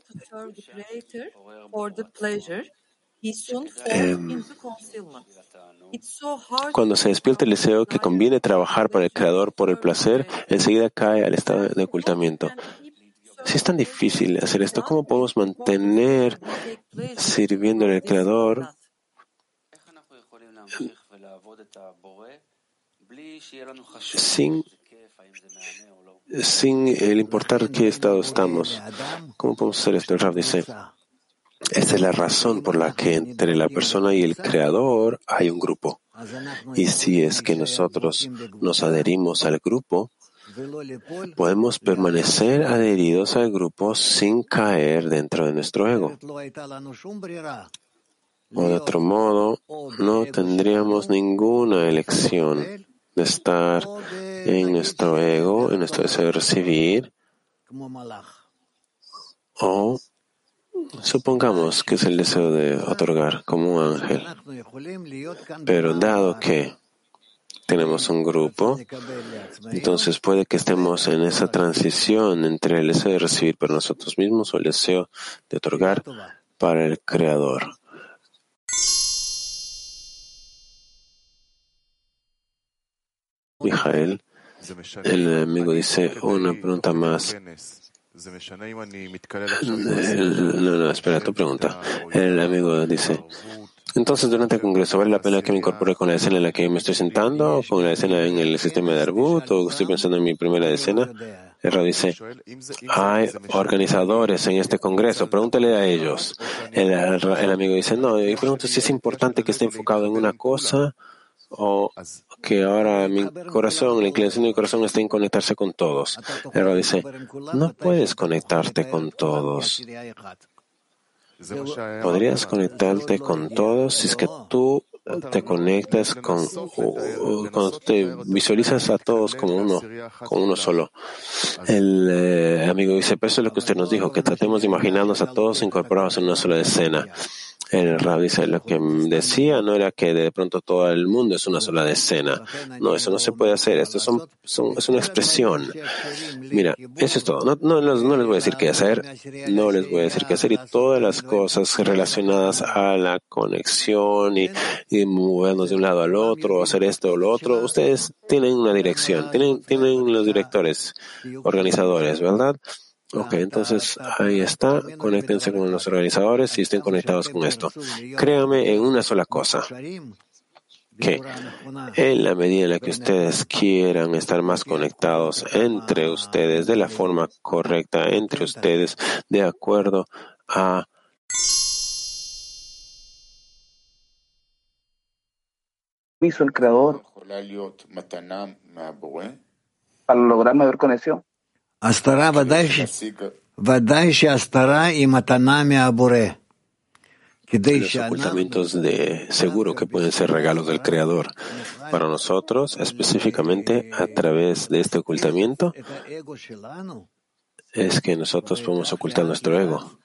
cuando se despierta el deseo que conviene trabajar para el Creador por el placer, enseguida cae al estado de ocultamiento. Si es tan difícil hacer esto, ¿cómo podemos mantener sirviéndole al Creador sin el importar qué estado estamos? ¿Cómo podemos hacer esto? El Rav dice, esta es la razón por la que entre la persona y el Creador hay un grupo. Y si es que nosotros nos adherimos al grupo, podemos permanecer adheridos al grupo sin caer dentro de nuestro ego. O de otro modo, no tendríamos ninguna elección de estar en nuestro ego, en nuestro deseo de recibir, o supongamos que es el deseo de otorgar como un ángel. Pero dado que tenemos un grupo, entonces puede que estemos en esa transición entre el deseo de recibir para nosotros mismos o el deseo de otorgar para el Creador. Mijael, el amigo dice, una pregunta más. No, espera, tu pregunta. El amigo dice, entonces durante el Congreso, ¿vale la pena que me incorpore con la escena en la que me estoy sentando, o con la escena en el sistema de Arbut, o estoy pensando en mi primera escena? El Rav dice, hay organizadores en este Congreso, pregúntale a ellos. El amigo dice, no, yo pregunto si es importante que esté enfocado en una cosa o que ahora mi corazón, la inclinación de mi corazón está en conectarse con todos. El Rab dice, no puedes conectarte con todos. Podrías conectarte con todos si es que tú te conectas cuando te visualizas a todos como uno solo. El amigo dice, pero eso es lo que usted nos dijo, que tratemos de imaginarnos a todos incorporados en una sola escena. El Rab dice, lo que decía no era que de pronto todo el mundo es una sola decena. No, eso no se puede hacer. Esto es una expresión. Mira, eso es todo. No les voy a decir qué hacer. No les voy a decir qué hacer. Y todas las cosas relacionadas a la conexión y movernos de un lado al otro, hacer esto o lo otro, ustedes tienen una dirección. Tienen los directores, organizadores, ¿verdad? Ok, entonces ahí está, conéctense con los organizadores y estén conectados con esto. Créanme en una sola cosa, que en la medida en la que ustedes quieran estar más conectados entre ustedes de la forma correcta, entre ustedes de acuerdo a hizo el Creador para lograr mayor conexión. Astara ודאי שהסתרה היא מתנה מהבורא. Los ocultamientos de seguro que pueden ser regalos del Creador para nosotros, específicamente a través de este ocultamiento, es que nosotros podemos ocultar nuestro ego.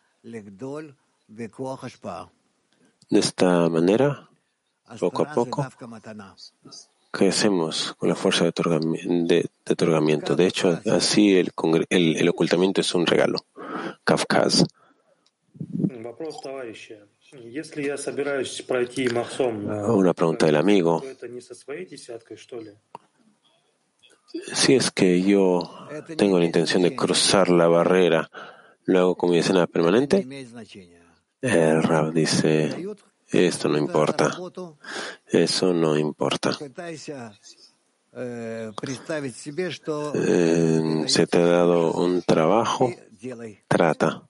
De esta manera, poco a poco, crecemos con la fuerza de otorgamiento. De hecho, así el ocultamiento es un regalo. Kafkaz. Una pregunta del amigo. Si es que yo tengo la intención de cruzar la barrera, ¿lo hago con mi decena permanente? El Rab dice, esto no importa. Eso no importa. Se te ha dado un trabajo, trata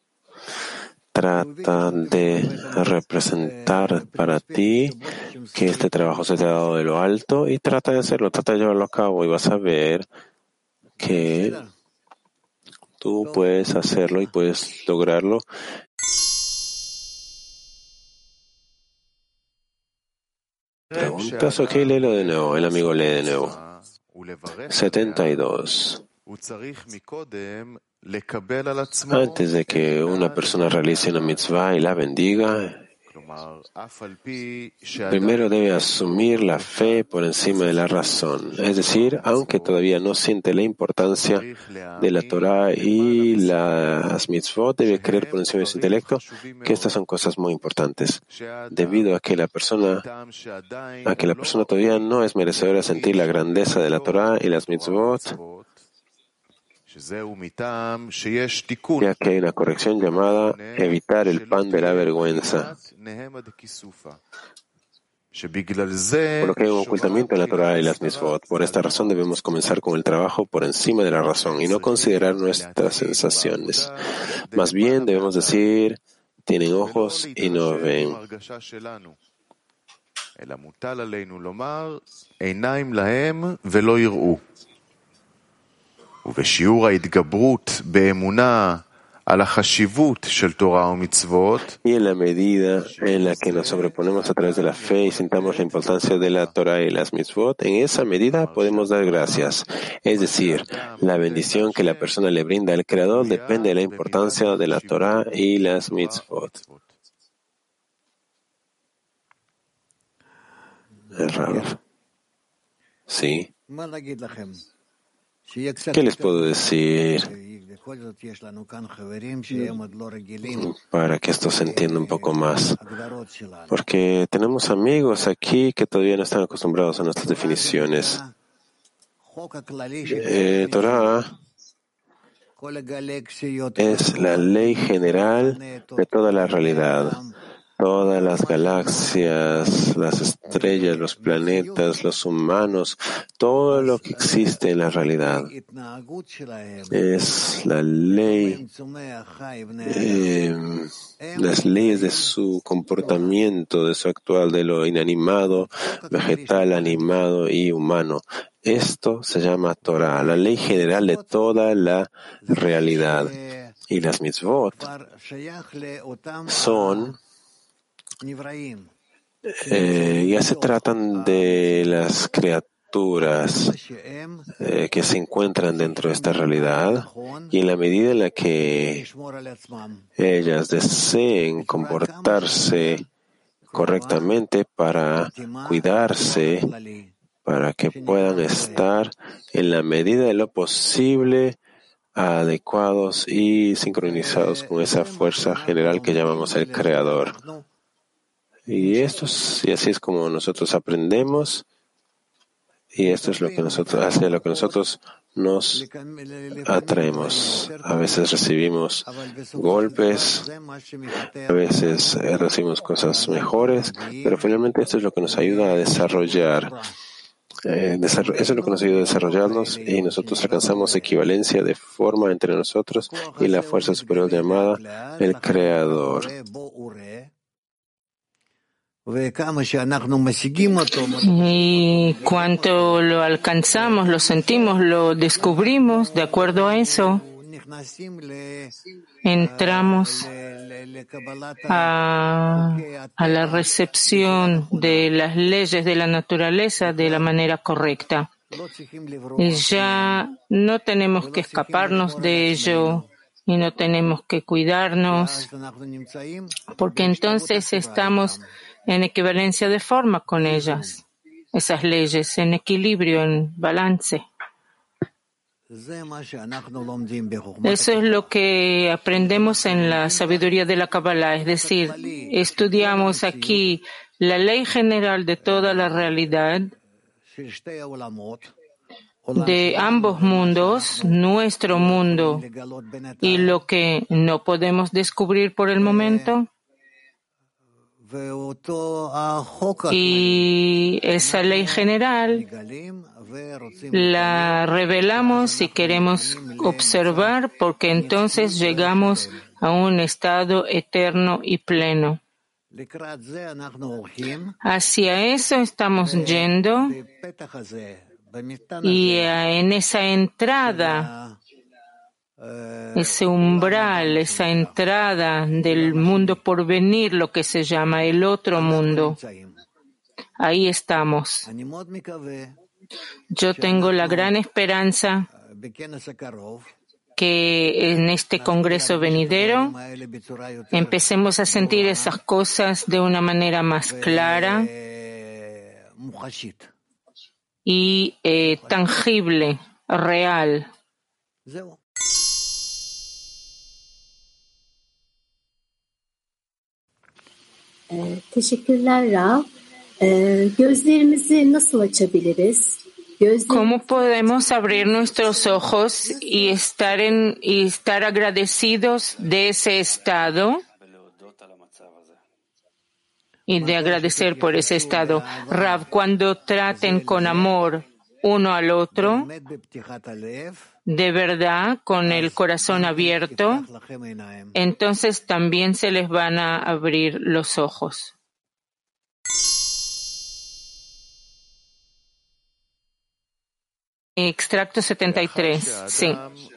de representar para ti que este trabajo se te ha dado de lo alto y trata de hacerlo, trata de llevarlo a cabo y vas a ver que tú puedes hacerlo y puedes lograrlo. ¿Preguntas? Ok, léelo de nuevo. El amigo lee de nuevo. 72. Antes de que una persona realice una mitzvah y la bendiga, primero debe asumir la fe por encima de la razón. Es decir, aunque todavía no siente la importancia de la Torah y las mitzvot, debe creer por encima de su intelecto que estas son cosas muy importantes. Debido a que la persona todavía no es merecedora de sentir la grandeza de la Torah y las mitzvot, ya que hay una corrección llamada evitar el pan de la vergüenza. Por lo que hay un ocultamiento en la Torah y las mitzvot. Por esta razón debemos comenzar con el trabajo por encima de la razón y no considerar nuestras sensaciones. Más bien debemos decir, tienen ojos y no ven. Y en la medida en la que nos sobreponemos a través de la fe y sintamos la importancia de la Torah y las mitzvot, en esa medida podemos dar gracias. Es decir, la bendición que la persona le brinda al Creador depende de la importancia de la Torah y las mitzvot. ¿Es raro? Sí. ¿Qué les puedo decir para que esto se entienda un poco más? Porque tenemos amigos aquí que todavía no están acostumbrados a nuestras definiciones. Torah es la ley general de toda la realidad. todas las galaxias, las estrellas, los planetas, los humanos, todo lo que existe en la realidad es la ley, las leyes de su comportamiento, de su actual, de lo inanimado, vegetal, animado y humano. Esto se llama Torah, la ley general de toda la realidad. Y las mitzvot son, ya se tratan de las criaturas que se encuentran dentro de esta realidad, y en la medida en la que ellas deseen comportarse correctamente para cuidarse, para que puedan estar en la medida de lo posible adecuados y sincronizados con esa fuerza general que llamamos el Creador. Y así es como nosotros aprendemos, y esto es lo que hacia lo que nosotros nos atraemos. A veces recibimos golpes, a veces recibimos cosas mejores, pero finalmente esto es lo que nos ayuda a desarrollar. Eso es lo que nos ayuda a desarrollarnos, y nosotros alcanzamos equivalencia de forma entre nosotros y la fuerza superior llamada el Creador. Y cuanto lo alcanzamos, lo sentimos, lo descubrimos, de acuerdo a eso, entramos a la recepción de las leyes de la naturaleza de la manera correcta. Y ya no tenemos que escaparnos de ello y no tenemos que cuidarnos, porque entonces estamos en equivalencia de forma con ellas, esas leyes, en equilibrio, en balance. Eso es lo que aprendemos en la sabiduría de la Kabbalah, es decir, estudiamos aquí la ley general de toda la realidad de ambos mundos, nuestro mundo y lo que no podemos descubrir por el momento. Y esa ley general la revelamos y queremos observar, porque entonces llegamos a un estado eterno y pleno. Hacia eso estamos yendo, y en esa entrada, ese umbral, esa entrada del mundo por venir, lo que se llama el otro mundo, ahí estamos. Yo tengo la gran esperanza que en este congreso venidero empecemos a sentir esas cosas de una manera más clara y tangible, real. Teşekkürler Rav. Gözlerimizi nasıl açabiliriz? ¿Cómo podemos abrir nuestros ojos y estar agradecidos de ese estado y de agradecer por ese estado? Rav, cuando traten con amor uno al otro, de verdad, con el corazón abierto, entonces también se les van a abrir los ojos. Extracto 73. Sí.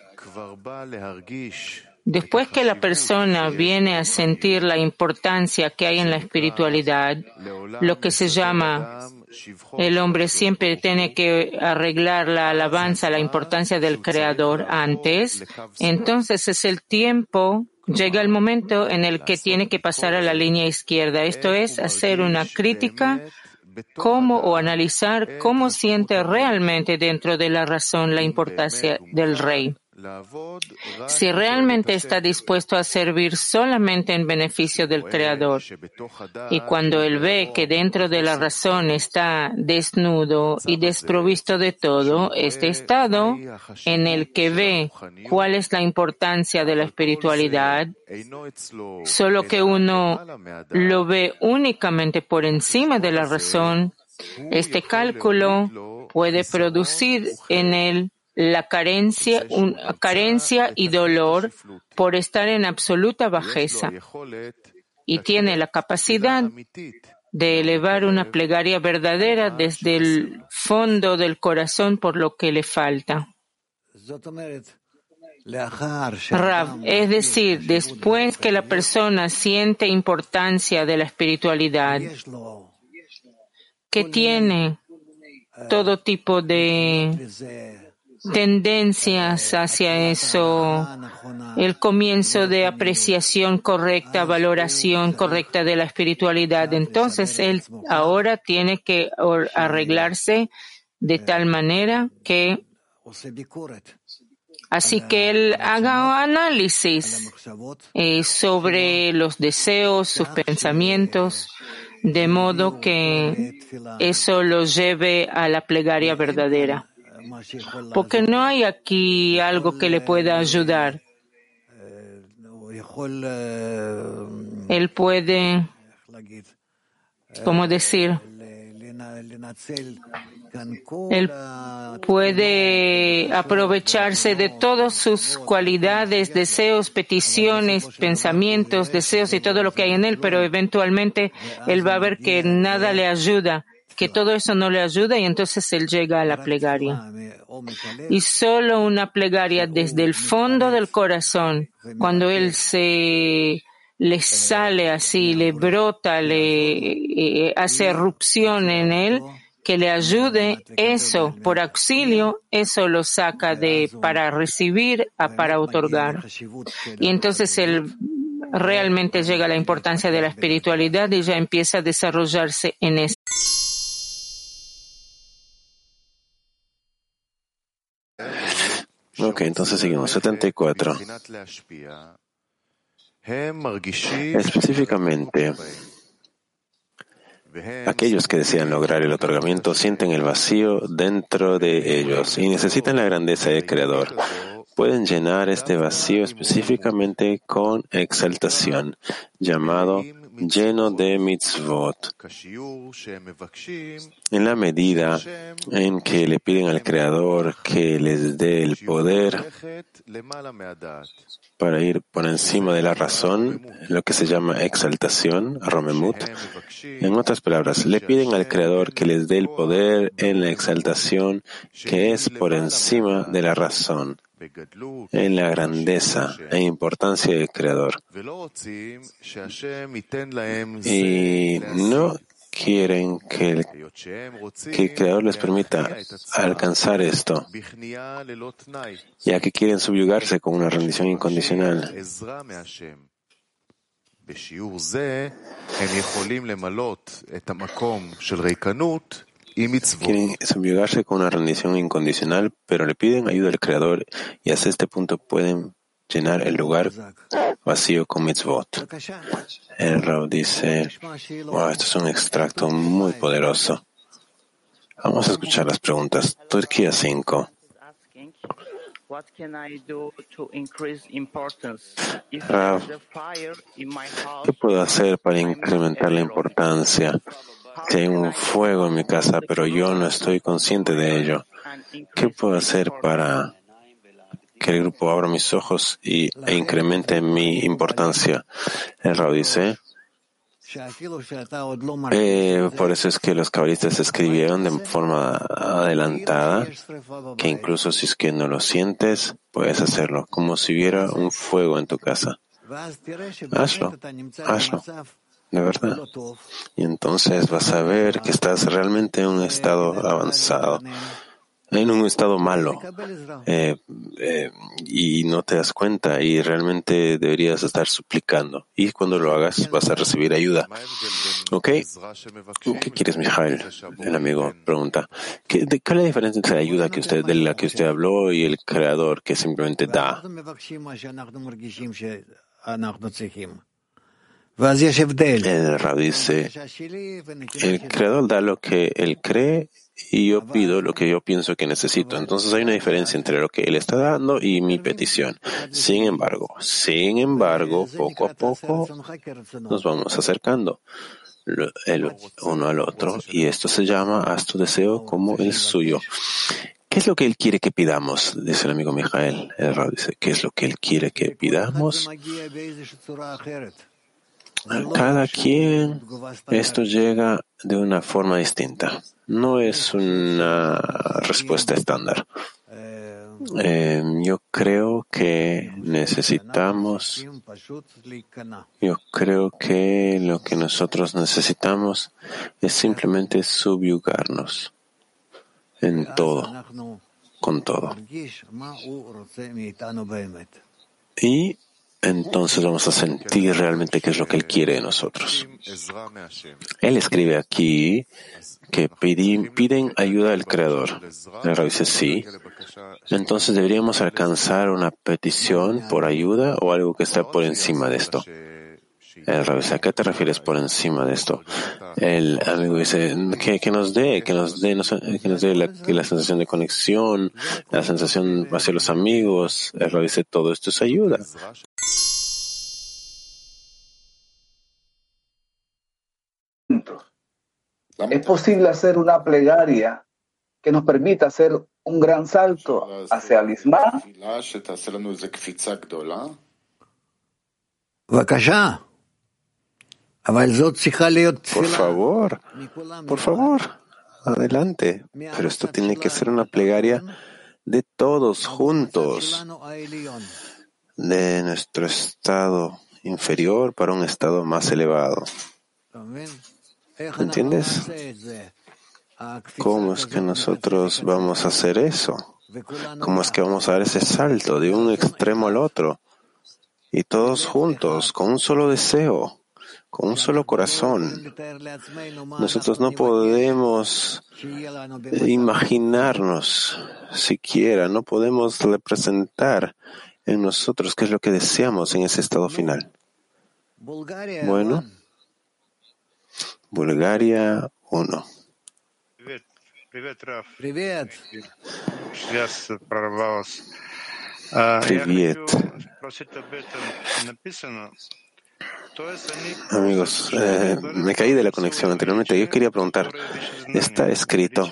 Después que la persona viene a sentir la importancia que hay en la espiritualidad, lo que se llama, el hombre siempre tiene que arreglar la alabanza, la importancia del Creador antes, entonces es el tiempo, llega el momento en el que tiene que pasar a la línea izquierda, esto es, hacer una crítica o analizar cómo siente realmente dentro de la razón la importancia del Rey. Si realmente está dispuesto a servir solamente en beneficio del Creador, y cuando él ve que dentro de la razón está desnudo y desprovisto de todo, este estado en el que ve cuál es la importancia de la espiritualidad, solo que uno lo ve únicamente por encima de la razón, este cálculo puede producir en él la carencia y dolor por estar en absoluta bajeza, y tiene la capacidad de elevar una plegaria verdadera desde el fondo del corazón por lo que le falta. Rav, es decir, después que la persona siente importancia de la espiritualidad, que tiene todo tipo de tendencias hacia eso, el comienzo de apreciación correcta, valoración correcta de la espiritualidad, entonces él ahora tiene que arreglarse de tal manera que así que él haga análisis sobre los deseos, sus pensamientos, de modo que eso lo lleve a la plegaria verdadera. Porque no hay aquí algo que le pueda ayudar. Él puede, ¿cómo decir? Él puede aprovecharse de todas sus cualidades, deseos, peticiones, pensamientos, deseos y todo lo que hay en él, pero eventualmente él va a ver que nada le ayuda, que todo eso no le ayuda, y entonces él llega a la plegaria. Y solo una plegaria desde el fondo del corazón, cuando él le sale así, le brota, le hace erupción en él, que le ayude, eso por auxilio, eso lo saca para recibir para otorgar. Y entonces él realmente llega a la importancia de la espiritualidad y ya empieza a desarrollarse en eso. Ok, entonces seguimos. 74. Específicamente, aquellos que desean lograr el otorgamiento sienten el vacío dentro de ellos y necesitan la grandeza del Creador. Pueden llenar este vacío específicamente con exaltación, llamado lleno de mitzvot. En la medida en que le piden al Creador que les dé el poder para ir por encima de la razón, lo que se llama exaltación, romemut. En otras palabras, le piden al Creador que les dé el poder en la exaltación que es por encima de la razón, en la grandeza e importancia del Creador. Y no quieren que el Creador les permita alcanzar esto, ya que quieren subyugarse con una rendición incondicional. Quieren subyugarse con una rendición incondicional, pero le piden ayuda al Creador y hasta este punto pueden llenar el lugar vacío con mitzvot. El Rav dice, wow, esto es un extracto muy poderoso. Vamos a escuchar las preguntas. Turquía 5. Rav, ¿qué puedo hacer para incrementar la importancia? Si hay un fuego en mi casa, pero yo no estoy consciente de ello, ¿qué puedo hacer para que el grupo abra mis ojos e incremente mi importancia? El Rav dice, por eso es que los cabalistas escribieron de forma adelantada que incluso si es que no lo sientes, puedes hacerlo, como si hubiera un fuego en tu casa. Hazlo, de verdad. Y entonces vas a ver que estás realmente en un estado avanzado, en un estado malo y no te das cuenta y realmente deberías estar suplicando. Y cuando lo hagas vas a recibir ayuda. ¿Ok? ¿Qué quieres, Mijael? El amigo pregunta. ¿Cuál es la diferencia entre la ayuda de la que usted habló y el creador que simplemente da? El Rab dice, el creador da lo que él cree y yo pido lo que yo pienso que necesito. Entonces hay una diferencia entre lo que él está dando y mi petición. Sin embargo, poco a poco nos vamos acercando el uno al otro y esto se llama haz tu deseo como el suyo. ¿Qué es lo que él quiere que pidamos? Dice el amigo Mijael. El Rab dice, ¿qué es lo que él quiere que pidamos? Cada quien, esto llega de una forma distinta. No es una respuesta estándar. Yo creo que lo que nosotros necesitamos es simplemente subyugarnos en todo, con todo. Y entonces vamos a sentir realmente qué es lo que Él quiere de nosotros. Él escribe aquí que piden ayuda al Creador. El Rab dice sí. Entonces deberíamos alcanzar una petición por ayuda o algo que está por encima de esto. El Rab dice, ¿a qué te refieres por encima de esto? El amigo dice que nos dé la sensación de conexión, la sensación hacia los amigos. El Rab dice, todo esto es ayuda. ¿Es posible hacer una plegaria que nos permita hacer un gran salto hacia el Isma? Por favor, adelante. Pero esto tiene que ser una plegaria de todos juntos, de nuestro estado inferior para un estado más elevado. ¿Entiendes? ¿Cómo es que nosotros vamos a hacer eso? ¿Cómo es que vamos a dar ese salto de un extremo al otro? Y todos juntos, con un solo deseo, con un solo corazón. Nosotros no podemos imaginarnos siquiera, no podemos representar en nosotros qué es lo que deseamos en ese estado final. Bueno, Bulgaria 1. Привет. Amigos, me caí de la conexión anteriormente. Yo quería preguntar, está escrito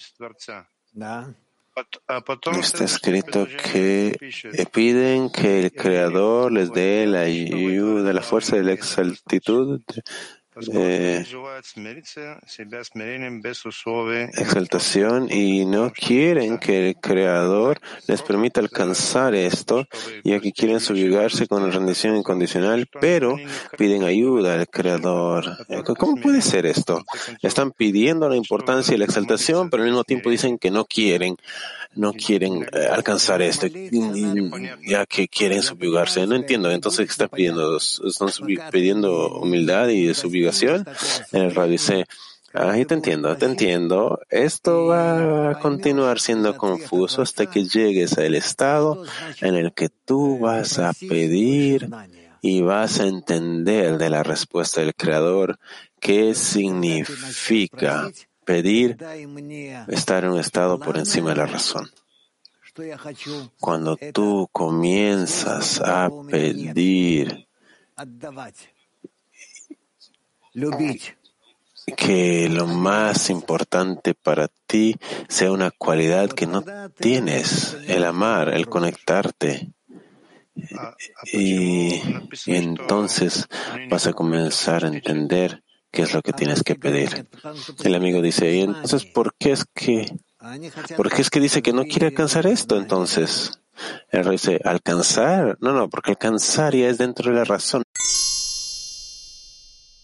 que piden que el Creador les dé la ayuda, la fuerza y la exaltitud, exaltación, y no quieren que el Creador les permita alcanzar esto, ya que quieren subyugarse con rendición incondicional, pero piden ayuda al Creador. ¿Cómo puede ser esto? Están pidiendo la importancia y la exaltación, pero al mismo tiempo dicen que no quieren alcanzar esto, ya que quieren subyugarse. No entiendo. Entonces, ¿qué están pidiendo? ¿Están pidiendo humildad y subyugación? El Rab dice, yo te entiendo. Esto va a continuar siendo confuso hasta que llegues al estado en el que tú vas a pedir y vas a entender de la respuesta del Creador qué significa pedir, estar en un estado por encima de la razón. Cuando tú comienzas a pedir que lo más importante para ti sea una cualidad que no tienes, el amar, el conectarte. Y entonces vas a comenzar a entender qué es lo que tienes que pedir. El amigo dice, ¿y entonces por qué es que dice que no quiere alcanzar esto entonces? El rey dice, ¿alcanzar? No, porque alcanzar ya es dentro de la razón.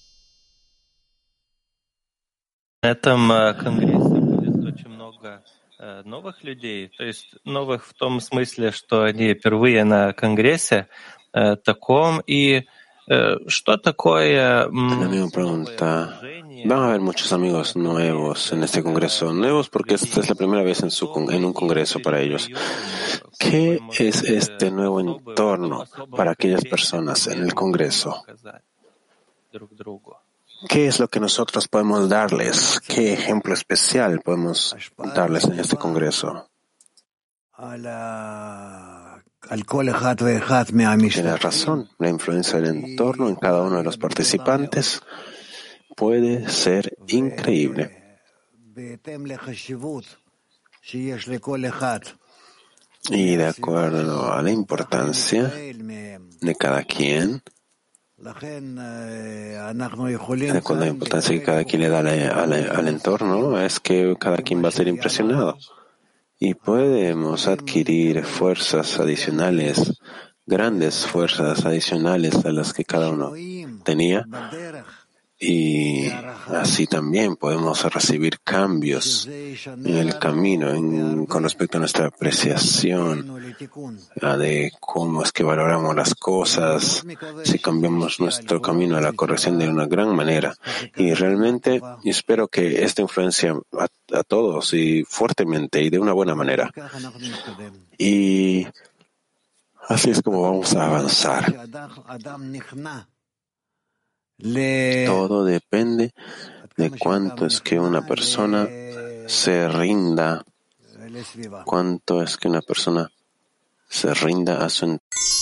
На этом конгрессе будет очень много новых людей, то есть новых в том смысле, что они впервые на конгрессе таком, и что такое... La misma pregunta. Van a haber muchos amigos nuevos en este congreso, nuevos porque esta es la primera vez en un congreso para ellos. ¿Qué es este nuevo entorno para aquellas personas en el congreso? ¿Qué es lo que nosotros podemos darles? ¿Qué ejemplo especial podemos darles en este congreso? Tiene razón, la influencia del entorno en cada uno de los participantes puede ser increíble. Y de acuerdo a la importancia de cada quien, de acuerdo a la importancia que cada quien le da al entorno, es que cada quien va a ser impresionado. Y podemos adquirir fuerzas adicionales, grandes fuerzas adicionales a las que cada uno tenía. Y así también podemos recibir cambios en el camino con respecto a nuestra apreciación de cómo es que valoramos las cosas, si cambiamos nuestro camino a la corrección de una gran manera. Y realmente espero que esta influencia a todos y fuertemente y de una buena manera. Y así es como vamos a avanzar. Todo depende de cuánto es que una persona se rinda, cuánto es que una persona se rinda a su entorno.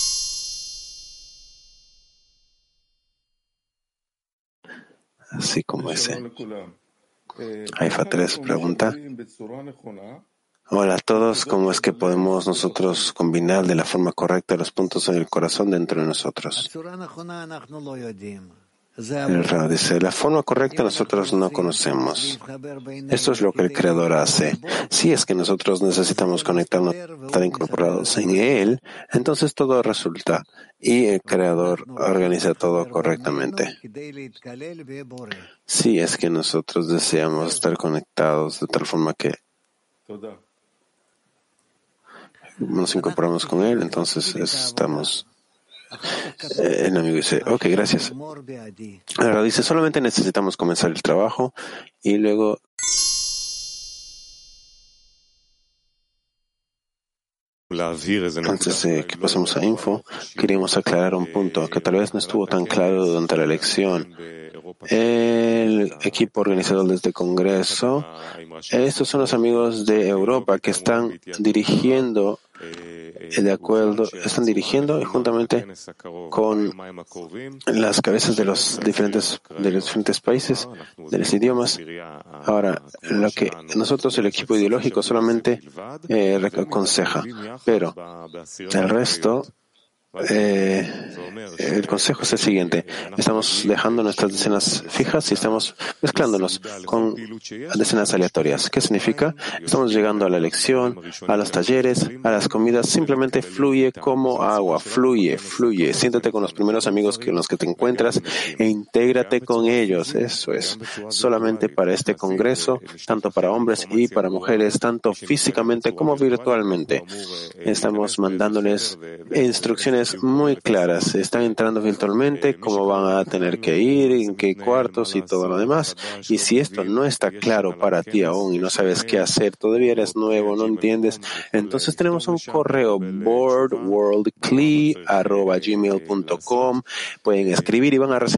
Así como ese. Haifa 3 pregunta. Hola a todos, ¿cómo es que podemos nosotros combinar de la forma correcta los puntos en el corazón dentro de nosotros? El Rab dice, la forma correcta nosotros no conocemos. Esto es lo que el Creador hace. Si es que nosotros necesitamos conectarnos, estar incorporados en Él, entonces todo resulta. Y el Creador organiza todo correctamente. Si es que nosotros deseamos estar conectados de tal forma que nos incorporamos con Él, entonces estamos... El amigo dice, ok, gracias. Ahora dice, solamente necesitamos comenzar el trabajo y luego... Antes de que pasemos a info, queríamos aclarar un punto que tal vez no estuvo tan claro durante la lección. El equipo organizador de este congreso, estos son los amigos de Europa que están dirigiendo están dirigiendo juntamente con las cabezas de los diferentes países, de los idiomas. Ahora, lo que nosotros, el equipo ideológico, solamente aconseja, pero el resto, el consejo es el siguiente. Estamos dejando nuestras decenas fijas y estamos mezclándonos con decenas aleatorias. ¿Qué significa? Estamos llegando a la lección, a los talleres, a las comidas. Simplemente fluye como agua. Fluye. Siéntate con los primeros amigos con los que te encuentras e intégrate con ellos. Eso es. Solamente para este congreso, tanto para hombres y para mujeres, tanto físicamente como virtualmente. Estamos mandándoles instrucciones muy claras. Están entrando virtualmente, cómo van a tener que ir, en qué cuartos y todo lo demás. Y si esto no está claro para ti aún y no sabes qué hacer, todavía eres nuevo, no entiendes, entonces tenemos un correo boardworldcli@gmail.com. Pueden escribir y van a recibir